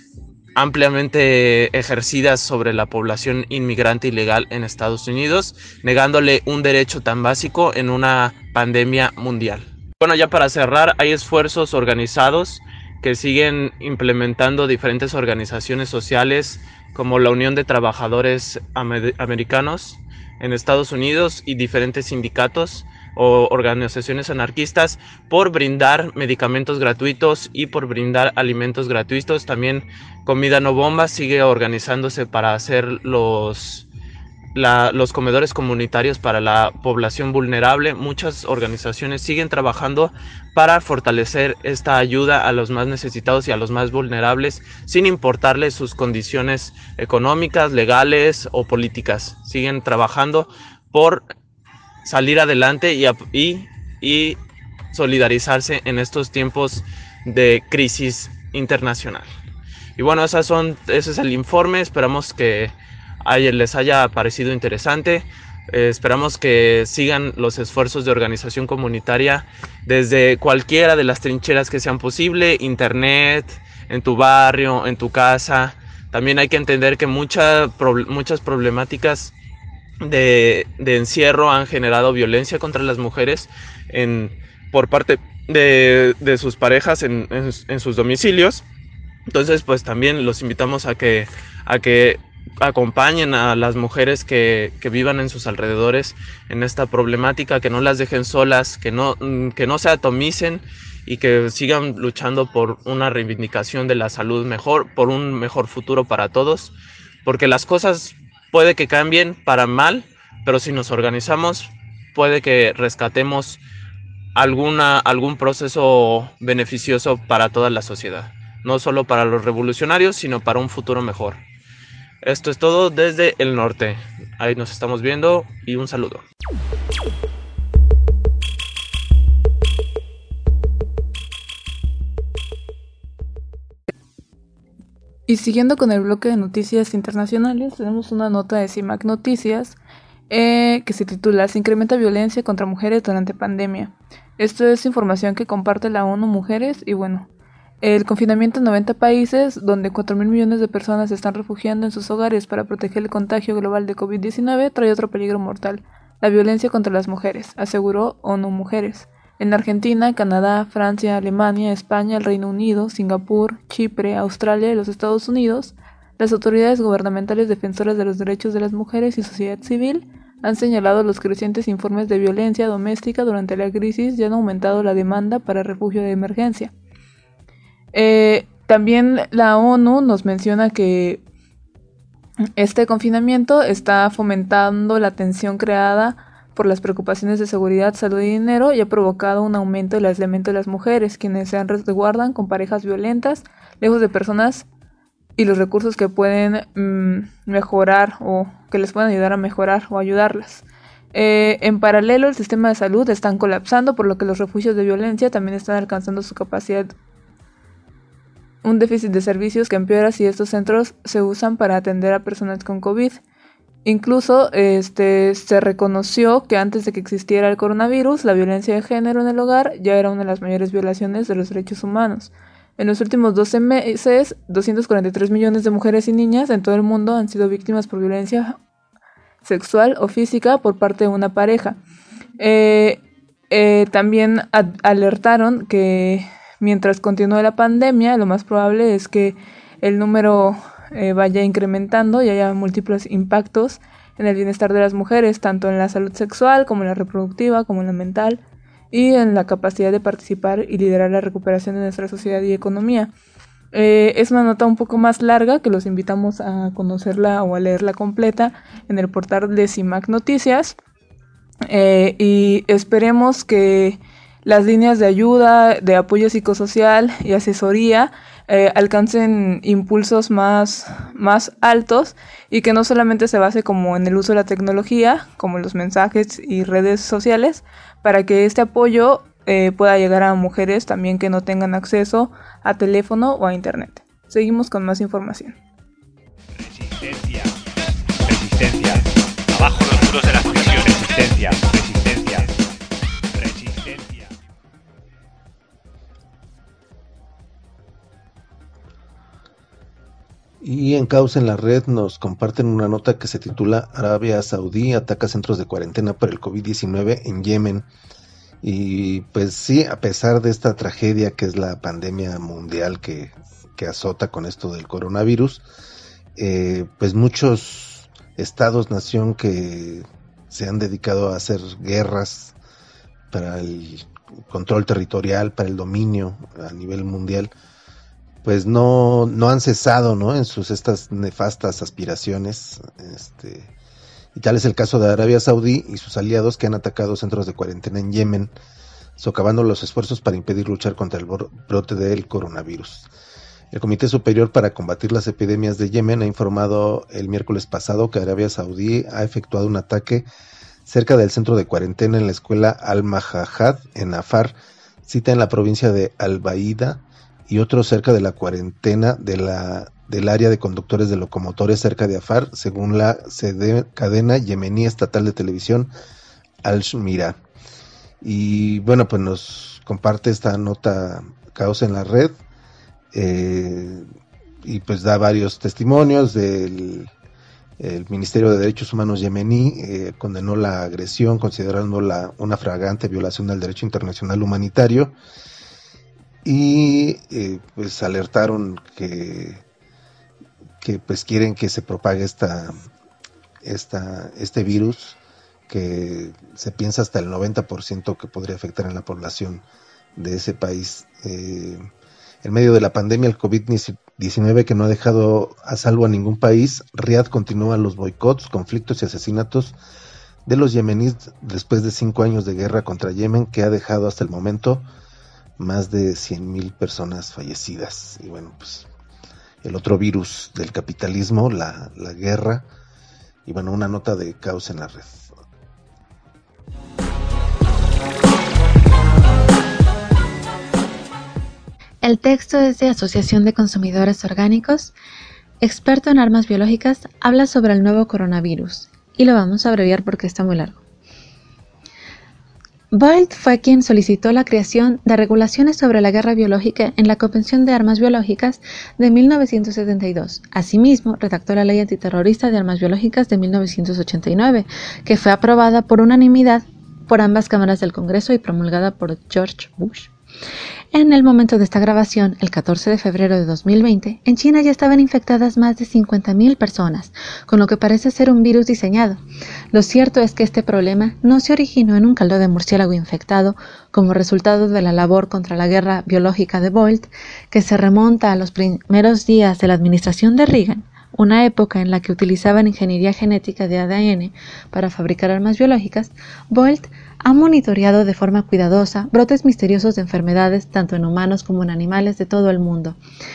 ampliamente ejercidas sobre la población inmigrante ilegal en Estados Unidos, negándole un derecho tan básico en una pandemia mundial. Bueno, ya para cerrar, hay esfuerzos organizados que siguen implementando diferentes organizaciones sociales como la Unión de Trabajadores Amer- Americanos en Estados Unidos y diferentes sindicatos o organizaciones anarquistas por brindar medicamentos gratuitos y por brindar alimentos gratuitos. También Comida No Bomba sigue organizándose para hacer los, la, los comedores comunitarios para la población vulnerable. Muchas organizaciones siguen trabajando para fortalecer esta ayuda a los más necesitados y a los más vulnerables, sin importarles sus condiciones económicas, legales o políticas. Siguen trabajando por salir adelante y, y, y solidarizarse en estos tiempos de crisis internacional. Y bueno, esas son, ese es el informe. Esperamos que haya, les haya parecido interesante. Eh, esperamos que sigan los esfuerzos de organización comunitaria desde cualquiera de las trincheras que sean posible, internet, en tu barrio, en tu casa. También hay que entender que mucha, pro, muchas problemáticas De, de encierro han generado violencia contra las mujeres en, por parte de, de sus parejas en, en, en sus domicilios. Entonces, pues también los invitamos a que, a que acompañen a las mujeres que, que vivan en sus alrededores en esta problemática, que no las dejen solas, que no, que no se atomicen y que sigan luchando por una reivindicación de la salud mejor, por un mejor futuro para todos, porque las cosas puede que cambien para mal, pero si nos organizamos puede que rescatemos alguna, algún proceso beneficioso para toda la sociedad, no solo para los revolucionarios, sino para un futuro mejor. Esto es todo desde el norte. Ahí nos estamos viendo y un saludo. Y siguiendo con el bloque de noticias internacionales, tenemos una nota de CIMAC Noticias eh, que se titula "Se incrementa violencia contra mujeres durante pandemia". Esto es información que comparte la ONU Mujeres y bueno, el confinamiento en noventa países, donde cuatro mil millones de personas se están refugiando en sus hogares para proteger el contagio global de covid diecinueve, trae otro peligro mortal: la violencia contra las mujeres, aseguró ONU Mujeres. En Argentina, Canadá, Francia, Alemania, España, el Reino Unido, Singapur, Chipre, Australia y los Estados Unidos, las autoridades gubernamentales defensoras de los derechos de las mujeres y sociedad civil han señalado los crecientes informes de violencia doméstica durante la crisis y han aumentado la demanda para refugio de emergencia. Eh, también la ONU nos menciona que este confinamiento está fomentando la tensión creada por las preocupaciones de seguridad, salud y dinero y ha provocado un aumento del aislamiento de las mujeres, quienes se resguardan con parejas violentas, lejos de personas y los recursos que pueden mmm, mejorar o que les pueden ayudar a mejorar o ayudarlas. Eh, en paralelo, el sistema de salud está colapsando, por lo que los refugios de violencia también están alcanzando su capacidad. Un déficit de servicios que empeora si estos centros se usan para atender a personas con COVID. Incluso este, se reconoció que antes de que existiera el coronavirus, la violencia de género en el hogar ya era una de las mayores violaciones de los derechos humanos. En los últimos doce meses, doscientos cuarenta y tres millones de mujeres y niñas en todo el mundo han sido víctimas por violencia sexual o física por parte de una pareja. Eh, eh, también ad- alertaron que mientras continúe la pandemia, lo más probable es que el número eh, vaya incrementando y haya múltiples impactos en el bienestar de las mujeres, tanto en la salud sexual como en la reproductiva, como en la mental y en la capacidad de participar y liderar la recuperación de nuestra sociedad y economía. Eh, es una nota un poco más larga que los invitamos a conocerla o a leerla completa en el portal de CIMAC Noticias eh, y esperemos que las líneas de ayuda, de apoyo psicosocial y asesoría eh, alcancen impulsos más, más altos y que no solamente se base como en el uso de la tecnología, como los mensajes y redes sociales, para que este apoyo eh, pueda llegar a mujeres también que no tengan acceso a teléfono o a internet. Seguimos con más información. Resistencia, resistencia, abajo los muros de las prisiones, resistencia, resistencia, resistencia. Y en Causa en la Red nos comparten una nota que se titula "Arabia Saudí ataca centros de cuarentena por el covid diecinueve en Yemen". Y pues sí, a pesar de esta tragedia que es la pandemia mundial que, que azota con esto del coronavirus, eh, pues muchos estados, nación que se han dedicado a hacer guerras para el control territorial, para el dominio a nivel mundial, pues no, no han cesado, ¿no?, en sus estas nefastas aspiraciones, este, y tal es el caso de Arabia Saudí y sus aliados, que han atacado centros de cuarentena en Yemen, socavando los esfuerzos para impedir luchar contra el brote del coronavirus. El Comité Superior para Combatir las Epidemias de Yemen ha informado el miércoles pasado que Arabia Saudí ha efectuado un ataque cerca del centro de cuarentena en la escuela Al-Mahajad en Afar, cita en la provincia de Al-Baida, y otro cerca de la cuarentena de la, del área de conductores de locomotores cerca de Afar, según la cadena yemení estatal de televisión Al-Shmira. Y bueno, pues nos comparte esta nota Causa en la Red, eh, y pues da varios testimonios del, El Ministerio de Derechos Humanos yemení eh, condenó la agresión considerándola una flagrante violación del derecho internacional humanitario y eh, pues alertaron que, que pues quieren que se propague esta, esta, este virus que se piensa hasta el noventa por ciento que podría afectar en la población de ese país. Eh, en medio de la pandemia del covid diecinueve que no ha dejado a salvo a ningún país, Riad continúa los boicots, conflictos y asesinatos de los yemeníes después de cinco años de guerra contra Yemen, que ha dejado hasta el momento más de cien mil personas fallecidas. Y bueno, pues el otro virus del capitalismo, la, la guerra, y bueno, una nota de Caos en la Red. El texto es de Asociación de Consumidores Orgánicos, experto en armas biológicas, habla sobre el nuevo coronavirus, y lo vamos a abreviar porque está muy largo. Boyle fue quien solicitó la creación de regulaciones sobre la guerra biológica en la Convención de Armas Biológicas de mil novecientos setenta y dos. Asimismo, redactó la Ley Antiterrorista de Armas Biológicas de mil novecientos ochenta y nueve, que fue aprobada por unanimidad por ambas cámaras del Congreso y promulgada por George Bush. En el momento de esta grabación, el catorce de febrero de dos mil veinte, en China ya estaban infectadas más de cincuenta mil personas, con lo que parece ser un virus diseñado. Lo cierto es que este problema no se originó en un caldo de murciélago infectado como resultado de la labor contra la guerra biológica de Boyle, que se remonta a los primeros días de la administración de Reagan, una época en la que utilizaban ingeniería genética de A D N para fabricar armas biológicas. Boyle ha monitoreado de forma cuidadosa brotes misteriosos de enfermedades tanto en humanos como en animales de todo el mundo,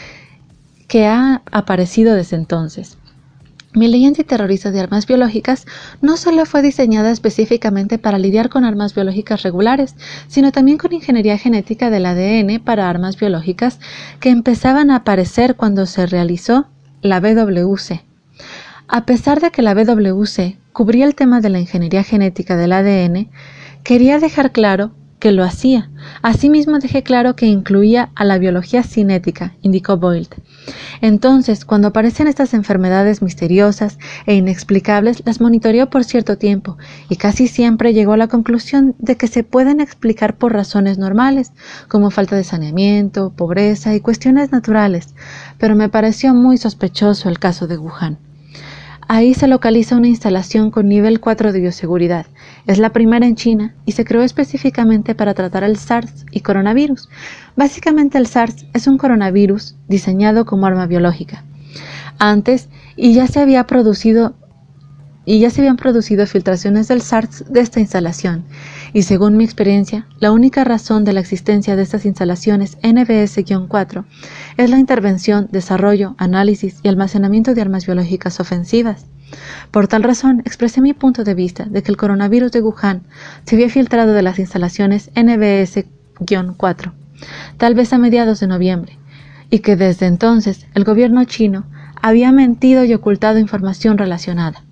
que ha aparecido desde entonces. Mi ley antiterrorista de armas biológicas no solo fue diseñada específicamente para lidiar con armas biológicas regulares, sino también con ingeniería genética del A D N para armas biológicas que empezaban a aparecer cuando se realizó la B W C. A pesar de que la B W C cubría el tema de la ingeniería genética del A D N, quería dejar claro que lo hacía. Asimismo dejé claro que incluía a la biología cinética, indicó Boyle. Entonces, cuando aparecen estas enfermedades misteriosas e inexplicables, las monitoreó por cierto tiempo y casi siempre llegó a la conclusión de que se pueden explicar por razones normales, como falta de saneamiento, pobreza y cuestiones naturales, pero me pareció muy sospechoso el caso de Wuhan. Ahí se localiza una instalación con nivel cuatro de bioseguridad. Es la primera en China y se creó específicamente para tratar el SARS y coronavirus. Básicamente el SARS es un coronavirus diseñado como arma biológica. Antes, y ya se había producido y ya se habían producido filtraciones del SARS de esta instalación, y según mi experiencia, la única razón de la existencia de estas instalaciones N B S cuatro es la intervención, desarrollo, análisis y almacenamiento de armas biológicas ofensivas. Por tal razón, expresé mi punto de vista de que el coronavirus de Wuhan se había filtrado de las instalaciones N B S cuatro, tal vez a mediados de noviembre, y que desde entonces el gobierno chino había mentido y ocultado información relacionada.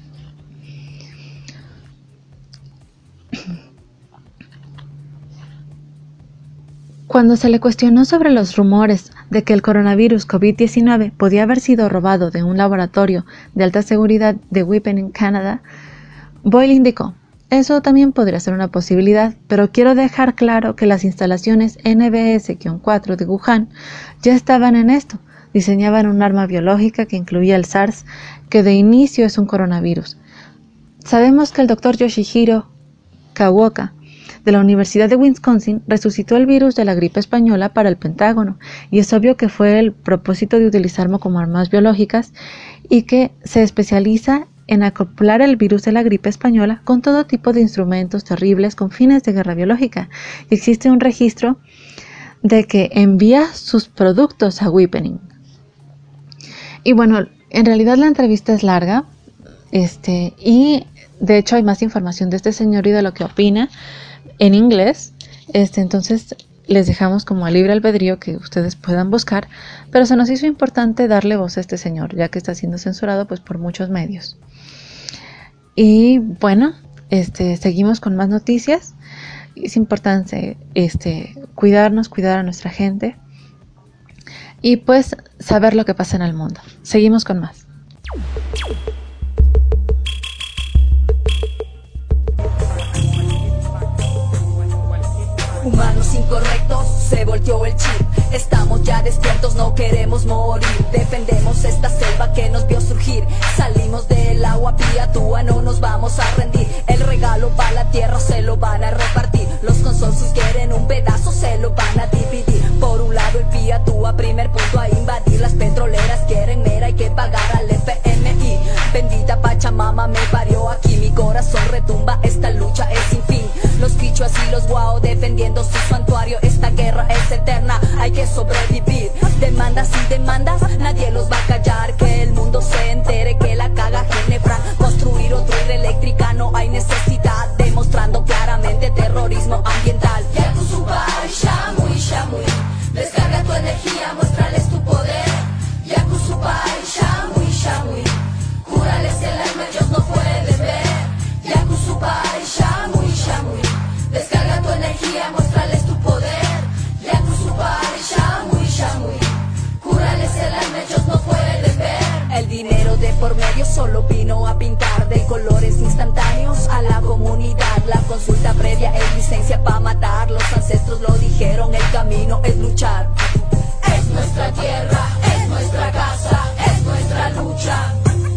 Cuando se le cuestionó sobre los rumores de que el coronavirus COVID diecinueve podía haber sido robado de un laboratorio de alta seguridad de Wipen en Canadá, Boyle indicó: eso también podría ser una posibilidad, pero quiero dejar claro que las instalaciones N B S cuatro de Wuhan ya estaban en esto. Diseñaban un arma biológica que incluía el SARS, que de inicio es un coronavirus. Sabemos que el doctor Yoshihiro Kawaoka, de la Universidad de Wisconsin, resucitó el virus de la gripe española para el Pentágono, y es obvio que fue el propósito de utilizarlo como armas biológicas y que se especializa en acoplar el virus de la gripe española con todo tipo de instrumentos terribles con fines de guerra biológica. Y existe un registro de que envía sus productos a Wipening. Y bueno, en realidad la entrevista es larga, este, y de hecho hay más información de este señor y de lo que opina en inglés, este, entonces les dejamos como a libre albedrío que ustedes puedan buscar, pero se nos hizo importante darle voz a este señor, ya que está siendo censurado pues por muchos medios. Y bueno, este, seguimos con más noticias. Es importante este, cuidarnos, cuidar a nuestra gente y pues saber lo que pasa en el mundo. Seguimos con más. Humanos incorrectos, se volteó el chip. Estamos ya despiertos, no queremos morir. Defendemos esta selva que nos vio surgir. Salimos del agua piatúa, no nos vamos a rendir. El regalo para la tierra se lo van a repartir. Los consorcios quieren un pedazo, se lo van a dividir. Por un lado el piatúa, primer punto a invadir. Las petroleras quieren mera, hay que pagar al F M I. Bendita Pachamama me parió aquí, mi corazón retumba, esta lucha es sin fin. Los quichuas y los guao defendiendo su santuario. Esta guerra es eterna, hay que sobrevivir. Demandas y demandas, nadie los va a callar. Que el mundo se entere que la caga Ginefran. Construir otra hidroeléctrica no hay necesidad, demostrando claramente terrorismo ambiental. Yakusubai, Shamui, Shamui, descarga tu energía, muéstrales tu poder. Yakusubai, Shamui, Shamui, cúrales el alma, ellos no pueden ver. Yakusubai, Shamui, Shamui, descarga tu energía, muéstrales tu poder. Yakusubai, Shamui, Shamui, cúrales el alma, ellos no pueden ver. El dinero de por medio solo vino a pintar de colores instantáneos a la comunidad. La consulta previa es licencia para matar. Los ancestros lo dijeron, el camino es luchar. Es nuestra tierra, es nuestra casa, es nuestra lucha.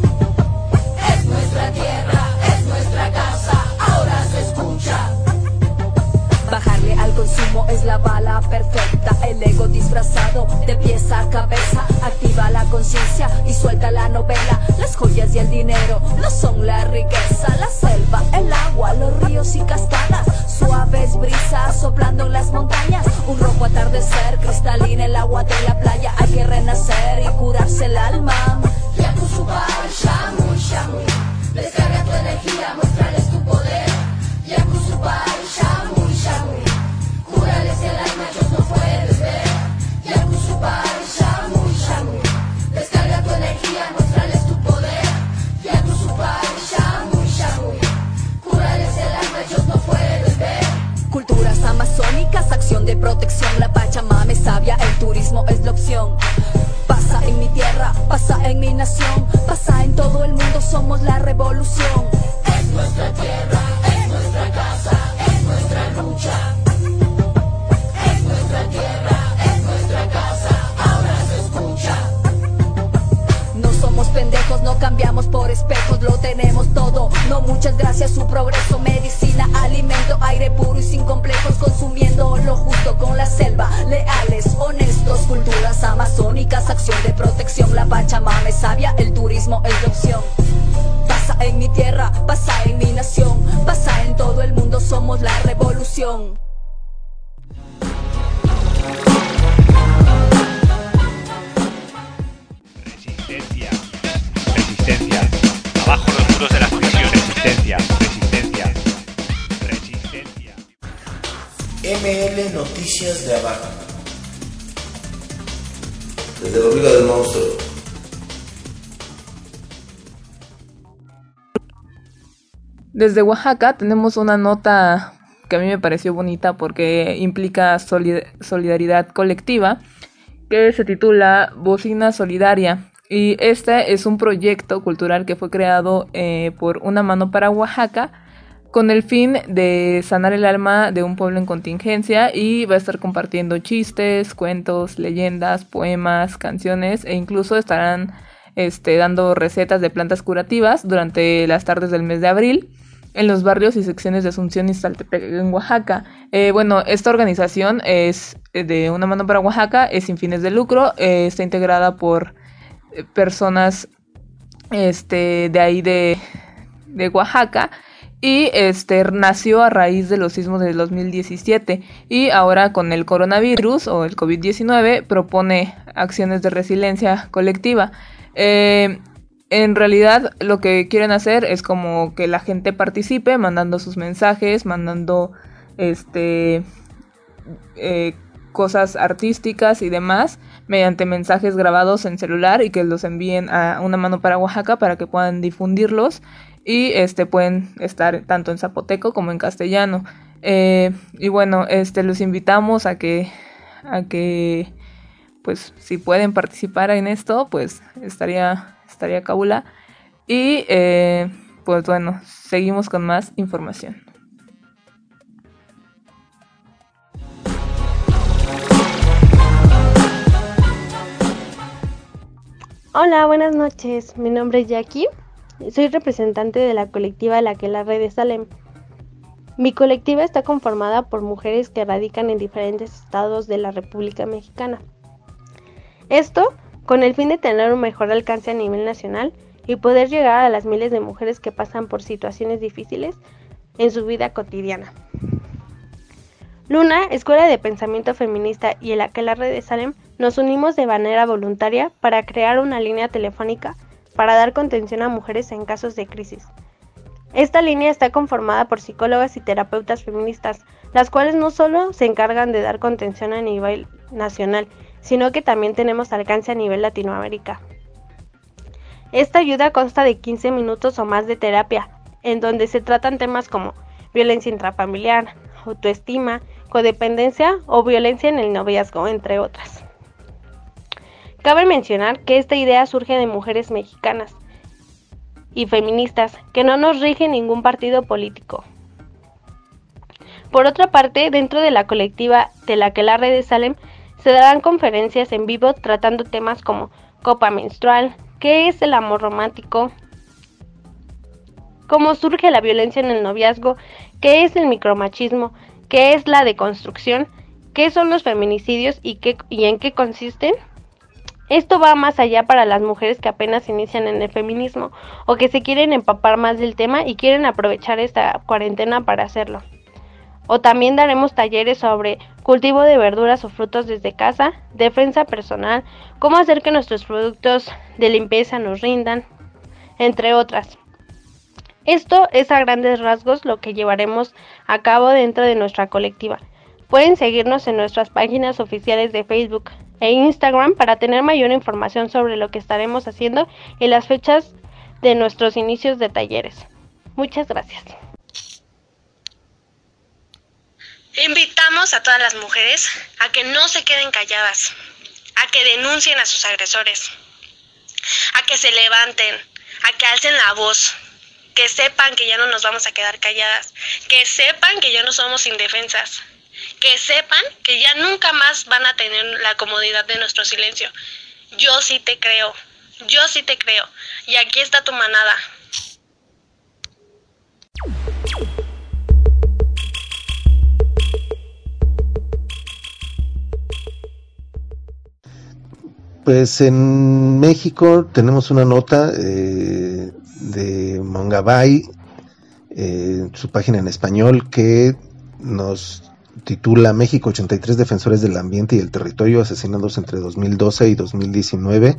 Es nuestra tierra, es nuestra casa, ahora se escucha. Bajarle al consumo es la bala perfecta. El ego disfrazado de pieza a cabeza. Activa la conciencia y suelta la novela. Las joyas y el dinero no son la riqueza. La selva, el agua, los ríos y cascadas. Suaves brisas soplando en las montañas. Un rojo atardecer, cristalina el agua de la playa. Hay que renacer y curarse el alma. Yakusubai, Shamui, Shamui, descarga tu energía, muéstrales tu poder. Yakusubai, Shamui, Shamui, cúrales el alma, ellos no pueden ver. Yakusubai, Shamui, Shamui, descarga tu energía, muéstrales tu poder. Yakusubai, Shamui, Shamui, cúrales el alma, ellos no pueden ver. Culturas amazónicas, acción de protección. La Pachamama es sabia, el turismo es la opción. Pasa en mi tierra, pasa en mi nación, pasa en todo el mundo, somos la revolución. Es nuestra tierra, es nuestra casa, es nuestra lucha. Es nuestra tierra, es nuestra casa, ahora se escucha. No somos pendejos, no cambiamos por espejos, lo tenemos todo. No, muchas gracias, su progreso, medicina, alimento, aire puro y sin complejos, consumiendo lo justo con la selva, leales, honestos, culturas amazónicas, acción de protección. La Pachamama es sabia, el turismo es la opción. Pasa en mi tierra, pasa en mi nación, pasa en todo el mundo, somos la revolución. Resistencia, resistencia, abajo los muros de las prisiones. Resistencia, resistencia, resistencia. M L Noticias de Abajo. Desde la Hormiga del Monstruo. Desde Oaxaca tenemos una nota que a mí me pareció bonita porque implica solid- solidaridad colectiva, que se titula Bocina Solidaria. Y este es un proyecto cultural que fue creado eh, por Una Mano para Oaxaca con el fin de sanar el alma de un pueblo en contingencia, y va a estar compartiendo chistes, cuentos, leyendas, poemas, canciones, e incluso estarán este, dando recetas de plantas curativas durante las tardes del mes de abril en los barrios y secciones de Asunción y Saltepec en Oaxaca. Eh, bueno, esta organización es de Una Mano para Oaxaca, es sin fines de lucro, eh, está integrada por eh, personas este, de ahí de, de Oaxaca, y este nació a raíz de los sismos del dos mil diecisiete, y ahora con el coronavirus o el covid diecinueve propone acciones de resiliencia colectiva. Eh, En realidad lo que quieren hacer es como que la gente participe mandando sus mensajes, mandando este eh, cosas artísticas y demás mediante mensajes grabados en celular, y que los envíen a Una Mano para Oaxaca para que puedan difundirlos, y este pueden estar tanto en zapoteco como en castellano. Eh, y bueno, este los invitamos a que a que pues si pueden participar en esto, pues estaría estaría cabula. Y eh, pues bueno, seguimos con más información. Hola, buenas noches. Mi nombre es Jackie. Soy representante de la colectiva La Aquelarre de Salem. Mi colectiva está conformada por mujeres que radican en diferentes estados de la República Mexicana. Esto con el fin de tener un mejor alcance a nivel nacional y poder llegar a las miles de mujeres que pasan por situaciones difíciles en su vida cotidiana. Luna, Escuela de Pensamiento Feminista y el Aquelarre de Salem nos unimos de manera voluntaria para crear una línea telefónica para dar contención a mujeres en casos de crisis. Esta línea está conformada por psicólogas y terapeutas feministas, las cuales no solo se encargan de dar contención a nivel nacional, sino que también tenemos alcance a nivel Latinoamérica. Esta ayuda consta de quince minutos o más de terapia, en donde se tratan temas como violencia intrafamiliar, autoestima, codependencia o violencia en el noviazgo, entre otras. Cabe mencionar que esta idea surge de mujeres mexicanas y feministas que no nos rige ningún partido político. Por otra parte, dentro de la colectiva de la Aquelarre de Salem se darán conferencias en vivo tratando temas como copa menstrual, qué es el amor romántico, cómo surge la violencia en el noviazgo, qué es el micromachismo, qué es la deconstrucción, qué son los feminicidios y, qué, y en qué consisten. Esto va más allá para las mujeres que apenas inician en el feminismo o que se quieren empapar más del tema y quieren aprovechar esta cuarentena para hacerlo. O también daremos talleres sobre cultivo de verduras o frutos desde casa, defensa personal, cómo hacer que nuestros productos de limpieza nos rindan, entre otras. Esto es a grandes rasgos lo que llevaremos a cabo dentro de nuestra colectiva. Pueden seguirnos en nuestras páginas oficiales de Facebook e Instagram para tener mayor información sobre lo que estaremos haciendo y las fechas de nuestros inicios de talleres. Muchas gracias. Invitamos a todas las mujeres a que no se queden calladas, a que denuncien a sus agresores, a que se levanten, a que alcen la voz, que sepan que ya no nos vamos a quedar calladas, que sepan que ya no somos indefensas, que sepan que ya nunca más van a tener la comodidad de nuestro silencio. Yo sí te creo, yo sí te creo, y aquí está tu manada. Pues en México tenemos una nota eh, de Mongabay, eh, su página en español, que nos titula México, ochenta y tres defensores del ambiente y el territorio asesinados entre dos mil doce y dos mil diecinueve.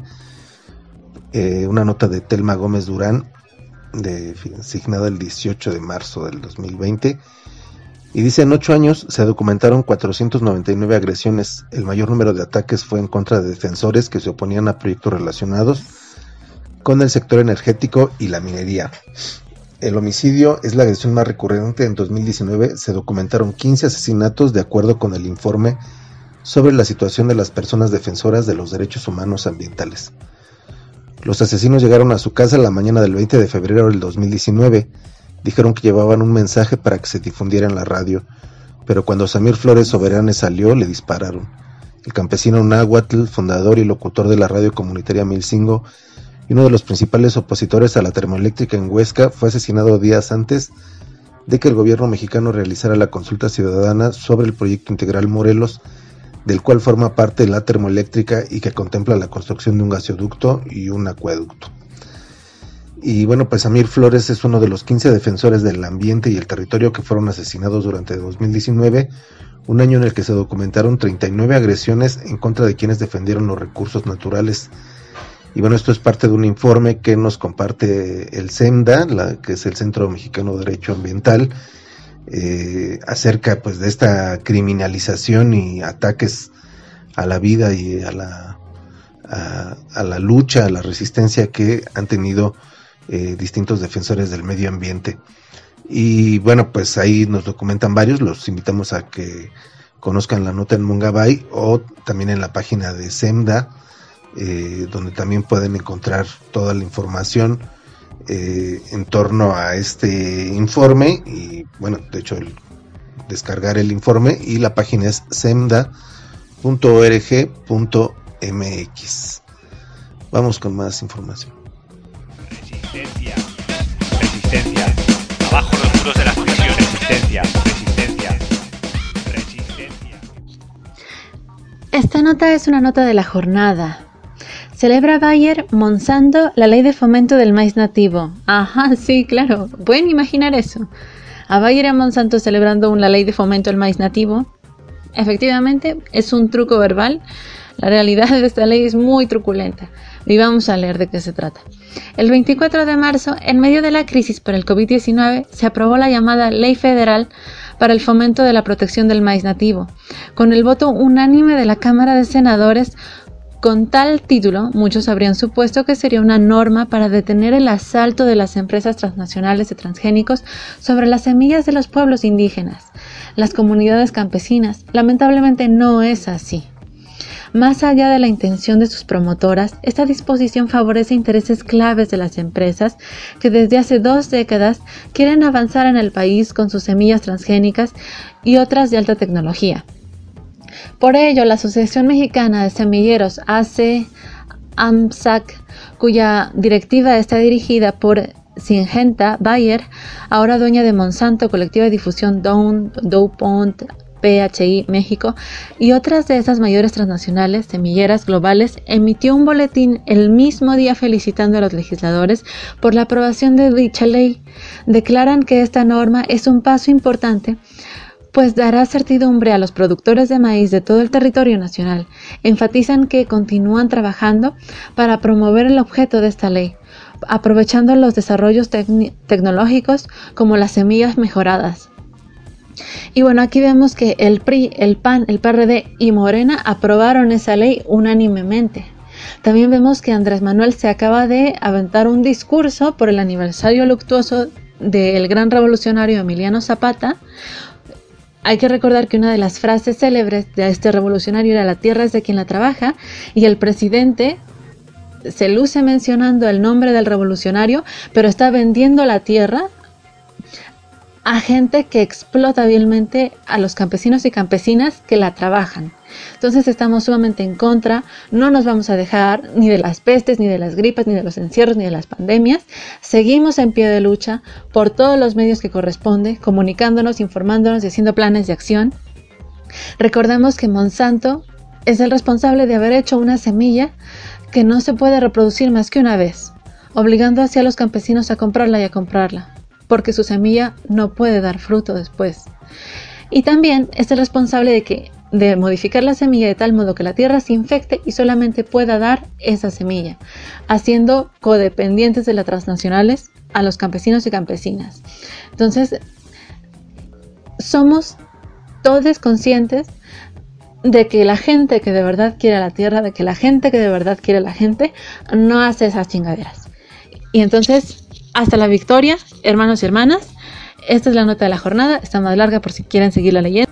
Eh, una nota de Telma Gómez Durán, de, asignada el dieciocho de marzo del dos mil veinte. Y dice, en ocho años se documentaron cuatrocientas noventa y nueve agresiones. El mayor número de ataques fue en contra de defensores que se oponían a proyectos relacionados con el sector energético y la minería. El homicidio es la agresión más recurrente. En dos mil diecinueve se documentaron quince asesinatos de acuerdo con el informe sobre la situación de las personas defensoras de los derechos humanos ambientales. Los asesinos llegaron a su casa la mañana del veinte de febrero del dos mil diecinueve. Dijeron que llevaban un mensaje para que se difundiera en la radio, pero cuando Samir Flores Soberanes salió, le dispararon. El campesino náhuatl, fundador y locutor de la radio comunitaria Milcingo, y uno de los principales opositores a la termoeléctrica en Huesca, fue asesinado días antes de que el gobierno mexicano realizara la consulta ciudadana sobre el proyecto integral Morelos, del cual forma parte la termoeléctrica y que contempla la construcción de un gasoducto y un acueducto. Y bueno, pues Samir Flores es uno de los quince defensores del ambiente y el territorio que fueron asesinados durante dos mil diecinueve, un año en el que se documentaron treinta y nueve agresiones en contra de quienes defendieron los recursos naturales. Y bueno, esto es parte de un informe que nos comparte el CEMDA, la, que es el Centro Mexicano de Derecho Ambiental, eh, acerca pues de esta criminalización y ataques a la vida y a la, a, a la lucha, a la resistencia que han tenido Eh, distintos defensores del medio ambiente. Y bueno, pues ahí nos documentan varios. Los invitamos a que conozcan la nota en Mongabay o también en la página de CEMDA, eh, donde también pueden encontrar toda la información eh, en torno a este informe. Y bueno, de hecho el, descargar el informe, y la página es cemda punto org punto m x. Vamos con más información. Resistencia, resistencia, abajo los muros de las prisiones. Resistencia, resistencia, resistencia. Esta nota es una nota de la jornada. Celebra Bayer Monsanto la ley de fomento del maíz nativo. Ajá, sí, claro. ¿Pueden imaginar eso? A Bayer y a Monsanto celebrando una ley de fomento del maíz nativo. Efectivamente, es un truco verbal. La realidad de esta ley es muy truculenta. Y vamos a leer de qué se trata. El veinticuatro de marzo, en medio de la crisis por el covid diecinueve, se aprobó la llamada Ley Federal para el Fomento de la Protección del Maíz Nativo. Con el voto unánime de la Cámara de Senadores, con tal título, muchos habrían supuesto que sería una norma para detener el asalto de las empresas transnacionales de transgénicos sobre las semillas de los pueblos indígenas, las comunidades campesinas. Lamentablemente no es así. Más allá de la intención de sus promotoras, esta disposición favorece intereses claves de las empresas que desde hace dos décadas quieren avanzar en el país con sus semillas transgénicas y otras de alta tecnología. Por ello, la Asociación Mexicana de Semilleros A C AMSAC, cuya directiva está dirigida por Syngenta Bayer, ahora dueña de Monsanto, colectiva de difusión Dow, DuPont, P H I México y otras de esas mayores transnacionales semilleras globales, emitió un boletín el mismo día felicitando a los legisladores por la aprobación de dicha ley. Declaran que esta norma es un paso importante, pues dará certidumbre a los productores de maíz de todo el territorio nacional. Enfatizan que continúan trabajando para promover el objeto de esta ley, aprovechando los desarrollos tec- tecnológicos como las semillas mejoradas. Y bueno, aquí vemos que el P R I, el P A N, el P R D y Morena aprobaron esa ley unánimemente. También vemos que Andrés Manuel se acaba de aventar un discurso por el aniversario luctuoso del gran revolucionario Emiliano Zapata. Hay que recordar que una de las frases célebres de este revolucionario era: la tierra es de quien la trabaja, y el presidente se luce mencionando el nombre del revolucionario, pero está vendiendo la tierra a gente que explota vilmente a los campesinos y campesinas que la trabajan. Entonces estamos sumamente en contra, no nos vamos a dejar ni de las pestes, ni de las gripas, ni de los encierros, ni de las pandemias. Seguimos en pie de lucha por todos los medios que corresponde, comunicándonos, informándonos y haciendo planes de acción. Recordemos que Monsanto es el responsable de haber hecho una semilla que no se puede reproducir más que una vez, obligando así a los campesinos a comprarla y a comprarla, porque su semilla no puede dar fruto después. Y también es el responsable de que de modificar la semilla de tal modo que la tierra se infecte y solamente pueda dar esa semilla, haciendo codependientes de las transnacionales a los campesinos y campesinas. Entonces, somos todos conscientes de que la gente que de verdad quiere la tierra, de que la gente que de verdad quiere la gente, no hace esas chingaderas. Y entonces, hasta la victoria, hermanos y hermanas. Esta es la nota de la jornada, está más larga por si quieren seguirla leyendo.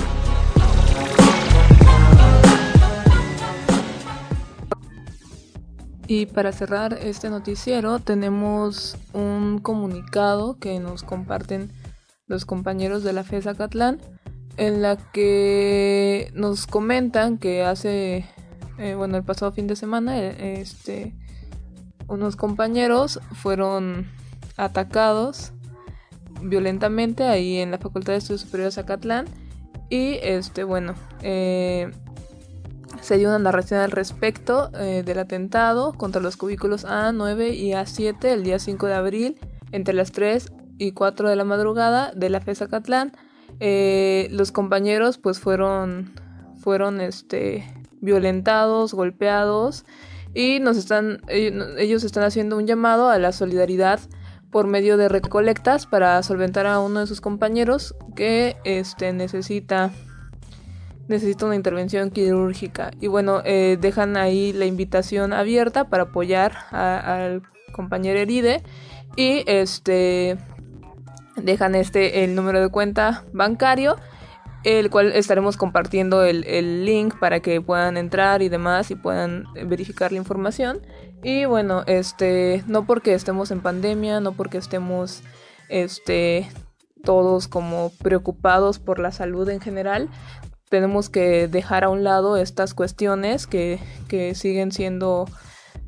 Y para cerrar este noticiero tenemos un comunicado que nos comparten los compañeros de la F E S Acatlán, en la que nos comentan que hace, eh, bueno, el pasado fin de semana, eh, este, unos compañeros fueron atacados violentamente ahí en la Facultad de Estudios Superiores Acatlán y, este, bueno, eh... se dio una narración al respecto eh, del atentado contra los cubículos A nueve y A siete el día cinco de abril entre las tres y cuatro de la madrugada de la F E S Acatlán. Eh, los compañeros pues fueron fueron este violentados, golpeados y nos están ellos están haciendo un llamado a la solidaridad por medio de recolectas para solventar a uno de sus compañeros que este necesita necesita una intervención quirúrgica. Y bueno, eh, dejan ahí la invitación abierta para apoyar al compañero Heride y este dejan este el número de cuenta bancario, el cual estaremos compartiendo el, el link para que puedan entrar y demás y puedan verificar la información. Y bueno, este no porque estemos en pandemia, no porque estemos este todos como preocupados por la salud en general, tenemos que dejar a un lado estas cuestiones que, que siguen siendo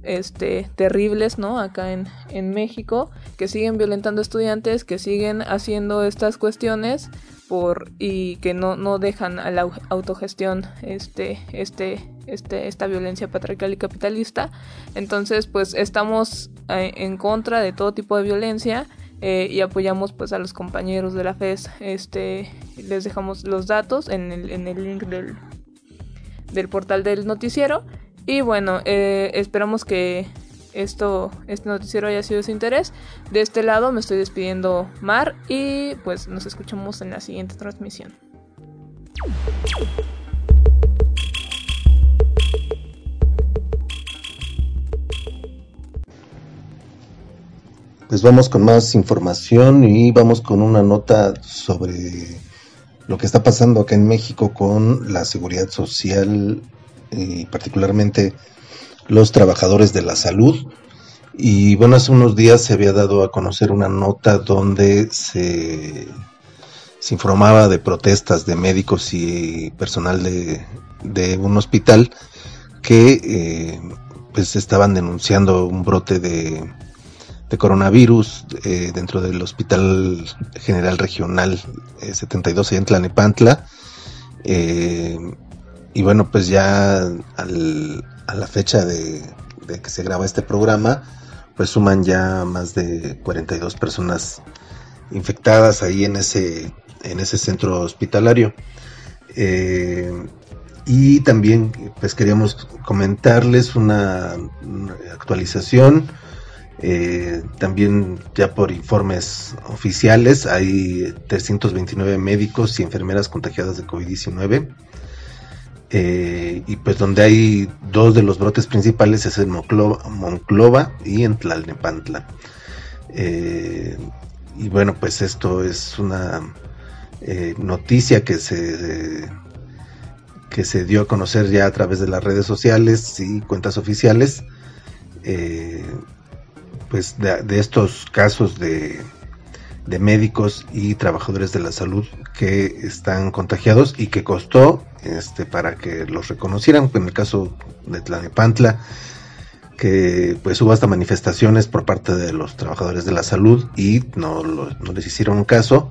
este terribles, ¿no? Acá en, en México, que siguen violentando estudiantes, que siguen haciendo estas cuestiones por y que no, no dejan a la autogestión este, este, este, esta violencia patriarcal y capitalista. Entonces, pues estamos eh, en contra de todo tipo de violencia. Eh, y apoyamos pues a los compañeros de la F E S. Este, les dejamos los datos en el, en el link del, del portal del noticiero. Y bueno, eh, esperamos que esto, este noticiero haya sido de su interés. De este lado me estoy despidiendo, Mar, y pues nos escuchamos en la siguiente transmisión. Pues vamos con más información y vamos con una nota sobre lo que está pasando acá en México con la seguridad social y particularmente los trabajadores de la salud. Y bueno, hace unos días se había dado a conocer una nota donde se, se informaba de protestas de médicos y personal de, de un hospital que eh, pues estaban denunciando un brote de de coronavirus eh, dentro del Hospital General Regional eh, setenta y dos allá en Tlalnepantla. Eh, y bueno, pues ya al, a la fecha de, de que se graba este programa, pues suman ya más de cuarenta y dos personas infectadas ahí en ese, en ese centro hospitalario. Eh, y también pues queríamos comentarles una, una actualización. Eh, también ya por informes oficiales hay trescientos veintinueve médicos y enfermeras contagiadas de covid diecinueve, eh, y pues donde hay dos de los brotes principales es en Monclova, Monclova y en Tlalnepantla. Eh, y bueno, pues esto es una eh, noticia que se que se dio a conocer ya a través de las redes sociales y cuentas oficiales. Eh, pues de, de estos casos de, de médicos y trabajadores de la salud que están contagiados y que costó este para que los reconocieran. En el caso de Tlalnepantla, que pues hubo hasta manifestaciones por parte de los trabajadores de la salud y no, lo, no les hicieron caso.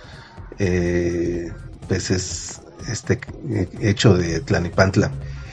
Eh, pues es este hecho de Tlalnepantla.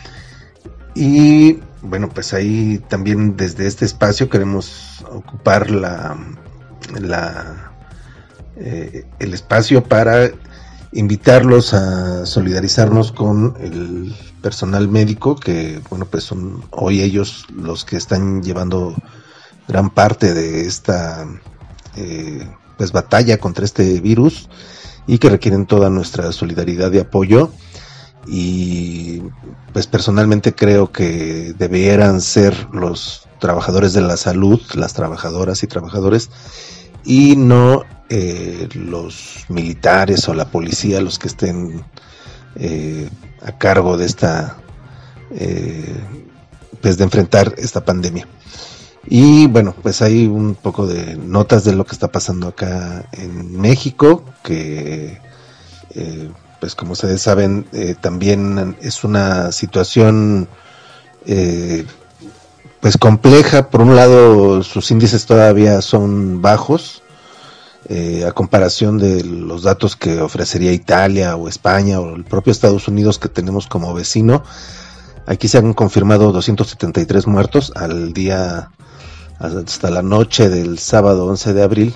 Y bueno, pues ahí también desde este espacio queremos ocupar la, la eh, el espacio para invitarlos a solidarizarnos con el personal médico, que bueno, pues son hoy ellos los que están llevando gran parte de esta eh, pues batalla contra este virus y que requieren toda nuestra solidaridad y apoyo. Y pues personalmente creo que debieran ser los trabajadores de la salud, las trabajadoras y trabajadores, y no eh, los militares o la policía los que estén eh, a cargo de esta eh, pues de enfrentar esta pandemia. Y bueno, pues hay un poco de notas de lo que está pasando acá en México, que eh, pues como ustedes saben, eh, también es una situación eh, pues compleja. Por un lado, sus índices todavía son bajos eh, a comparación de los datos que ofrecería Italia o España o el propio Estados Unidos, que tenemos como vecino. Aquí se han confirmado doscientos setenta y tres muertos al día, hasta la noche del sábado once de abril,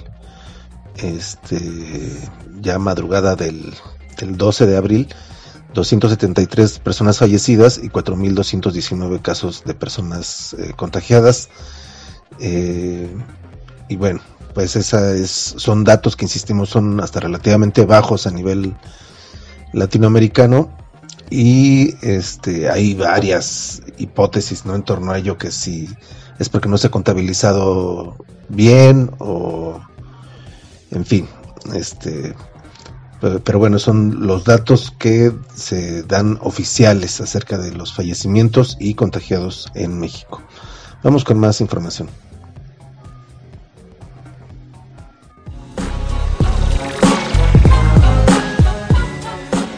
este ya madrugada del el doce de abril, doscientas setenta y tres personas fallecidas y cuatro mil doscientos diecinueve casos de personas eh, contagiadas. Eh, y bueno, pues esa es, son datos que insistimos son hasta relativamente bajos a nivel latinoamericano, y este hay varias hipótesis, ¿no?, en torno a ello, que si es porque no se ha contabilizado bien o en fin, este pero bueno, son los datos que se dan oficiales acerca de los fallecimientos y contagiados en México. Vamos con más información.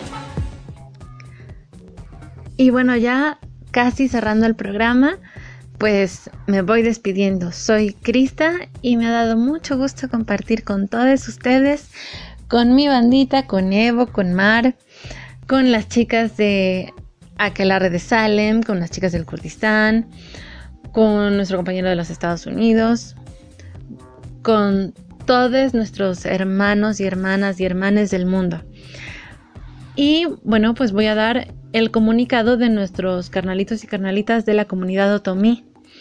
Y bueno, ya casi cerrando el programa, pues me voy despidiendo. Soy Krista y me ha dado mucho gusto compartir con todos ustedes, con mi bandita, con Evo, con Mar, con las chicas de Aquelarre de Salem, con las chicas del Kurdistán, con nuestro compañero de los Estados Unidos, con todos nuestros hermanos y hermanas y hermanes del mundo. Y bueno, pues voy a dar el comunicado de nuestros carnalitos y carnalitas de la comunidad otomí.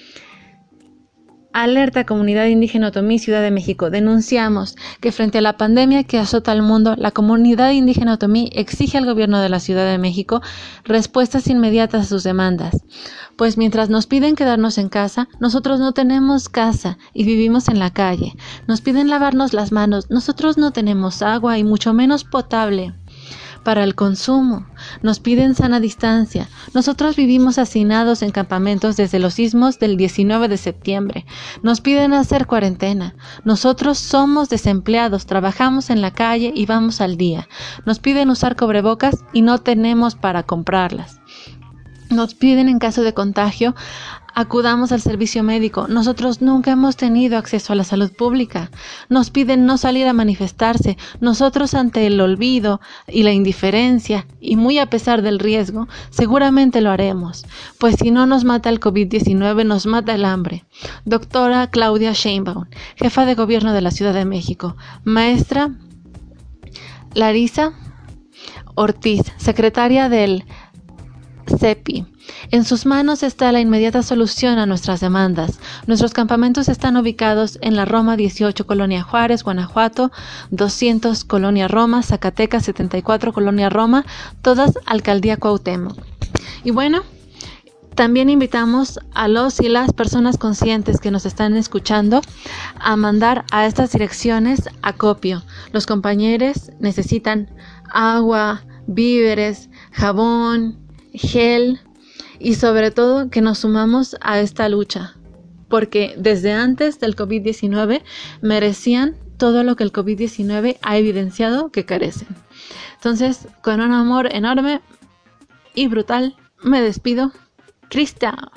Alerta comunidad indígena otomí, Ciudad de México. Denunciamos que frente a la pandemia que azota al mundo, la comunidad indígena otomí exige al gobierno de la Ciudad de México respuestas inmediatas a sus demandas. Pues mientras nos piden quedarnos en casa, nosotros no tenemos casa y vivimos en la calle. Nos piden lavarnos las manos, nosotros no tenemos agua y mucho menos potable para el consumo. Nos piden sana distancia. Nosotros vivimos hacinados en campamentos desde los sismos del diecinueve de septiembre. Nos piden hacer cuarentena. Nosotros somos desempleados, trabajamos en la calle y vamos al día. Nos piden usar cubrebocas y no tenemos para comprarlas. Nos piden en caso de contagio acudamos al servicio médico. Nosotros nunca hemos tenido acceso a la salud pública. Nos piden no salir a manifestarse. Nosotros, ante el olvido y la indiferencia, y muy a pesar del riesgo, seguramente lo haremos. Pues si no nos mata el COVID diecinueve, nos mata el hambre. Doctora Claudia Sheinbaum, jefa de gobierno de la Ciudad de México. Maestra Larisa Ortiz, secretaria del C E P I. En sus manos está la inmediata solución a nuestras demandas. Nuestros campamentos están ubicados en la Roma dieciocho, Colonia Juárez, Guanajuato, doscientos, Colonia Roma, Zacatecas setenta y cuatro, Colonia Roma, todas Alcaldía Cuauhtémoc. Y bueno, también invitamos a los y las personas conscientes que nos están escuchando a mandar a estas direcciones acopio. Los compañeros necesitan agua, víveres, jabón, gel, y sobre todo que nos sumamos a esta lucha, porque desde antes del COVID diecinueve merecían todo lo que el COVID diecinueve ha evidenciado que carecen. Entonces, con un amor enorme y brutal, me despido. Krista.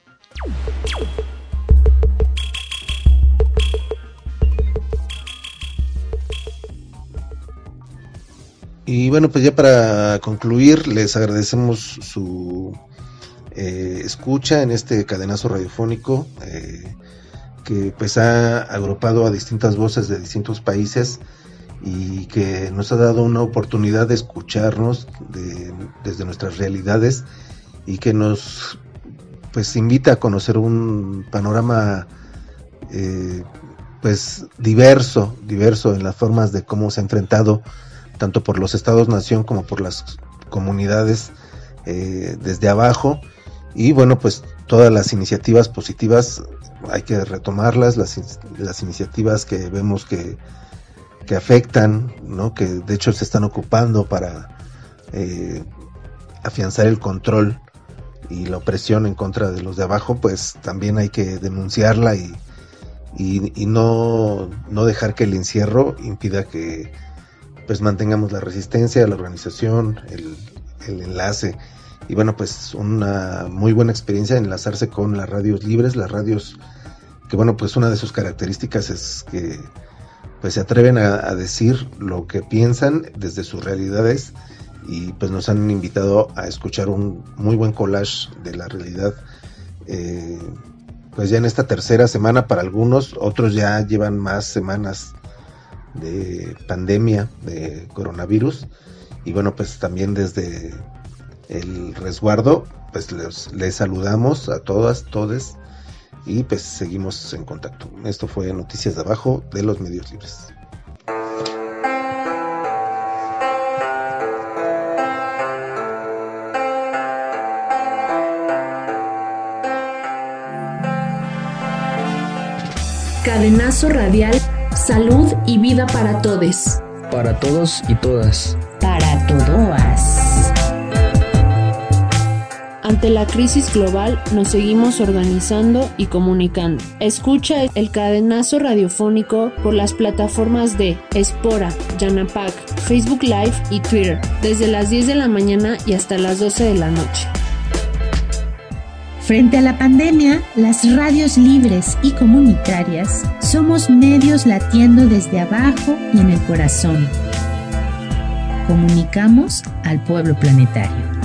Y bueno, pues ya para concluir, les agradecemos su eh, escucha en este cadenazo radiofónico eh, que pues ha agrupado a distintas voces de distintos países y que nos ha dado una oportunidad de escucharnos de, desde nuestras realidades y que nos pues invita a conocer un panorama eh, pues diverso, diverso en las formas de cómo se ha enfrentado tanto por los estados-nación como por las comunidades eh, desde abajo. Y bueno, pues todas las iniciativas positivas hay que retomarlas, las, las iniciativas que vemos que, que afectan, ¿no? Que de hecho se están ocupando para eh, afianzar el control y la opresión en contra de los de abajo, pues también hay que denunciarla y, y, y no, no dejar que el encierro impida que pues mantengamos la resistencia, la organización, el, el enlace. Y bueno, pues una muy buena experiencia enlazarse con las radios libres, las radios que bueno, pues una de sus características es que pues se atreven a, a decir lo que piensan desde sus realidades y pues nos han invitado a escuchar un muy buen collage de la realidad, eh, pues ya en esta tercera semana para algunos, otros ya llevan más semanas de pandemia de coronavirus y bueno, pues también desde el resguardo pues les, les saludamos a todas, todes y pues seguimos en contacto. Esto fue Noticias de Abajo de los Medios Libres. Cadenazo radial, salud y vida para todes. Para todos y todas. Para todoas. Ante la crisis global, nos seguimos organizando y comunicando. Escucha el cadenazo radiofónico por las plataformas de Espora, Yanapac, Facebook Live y Twitter, desde las diez de la mañana y hasta las doce de la noche. Frente a la pandemia, las radios libres y comunitarias somos medios latiendo desde abajo y en el corazón. Comunicamos al pueblo planetario.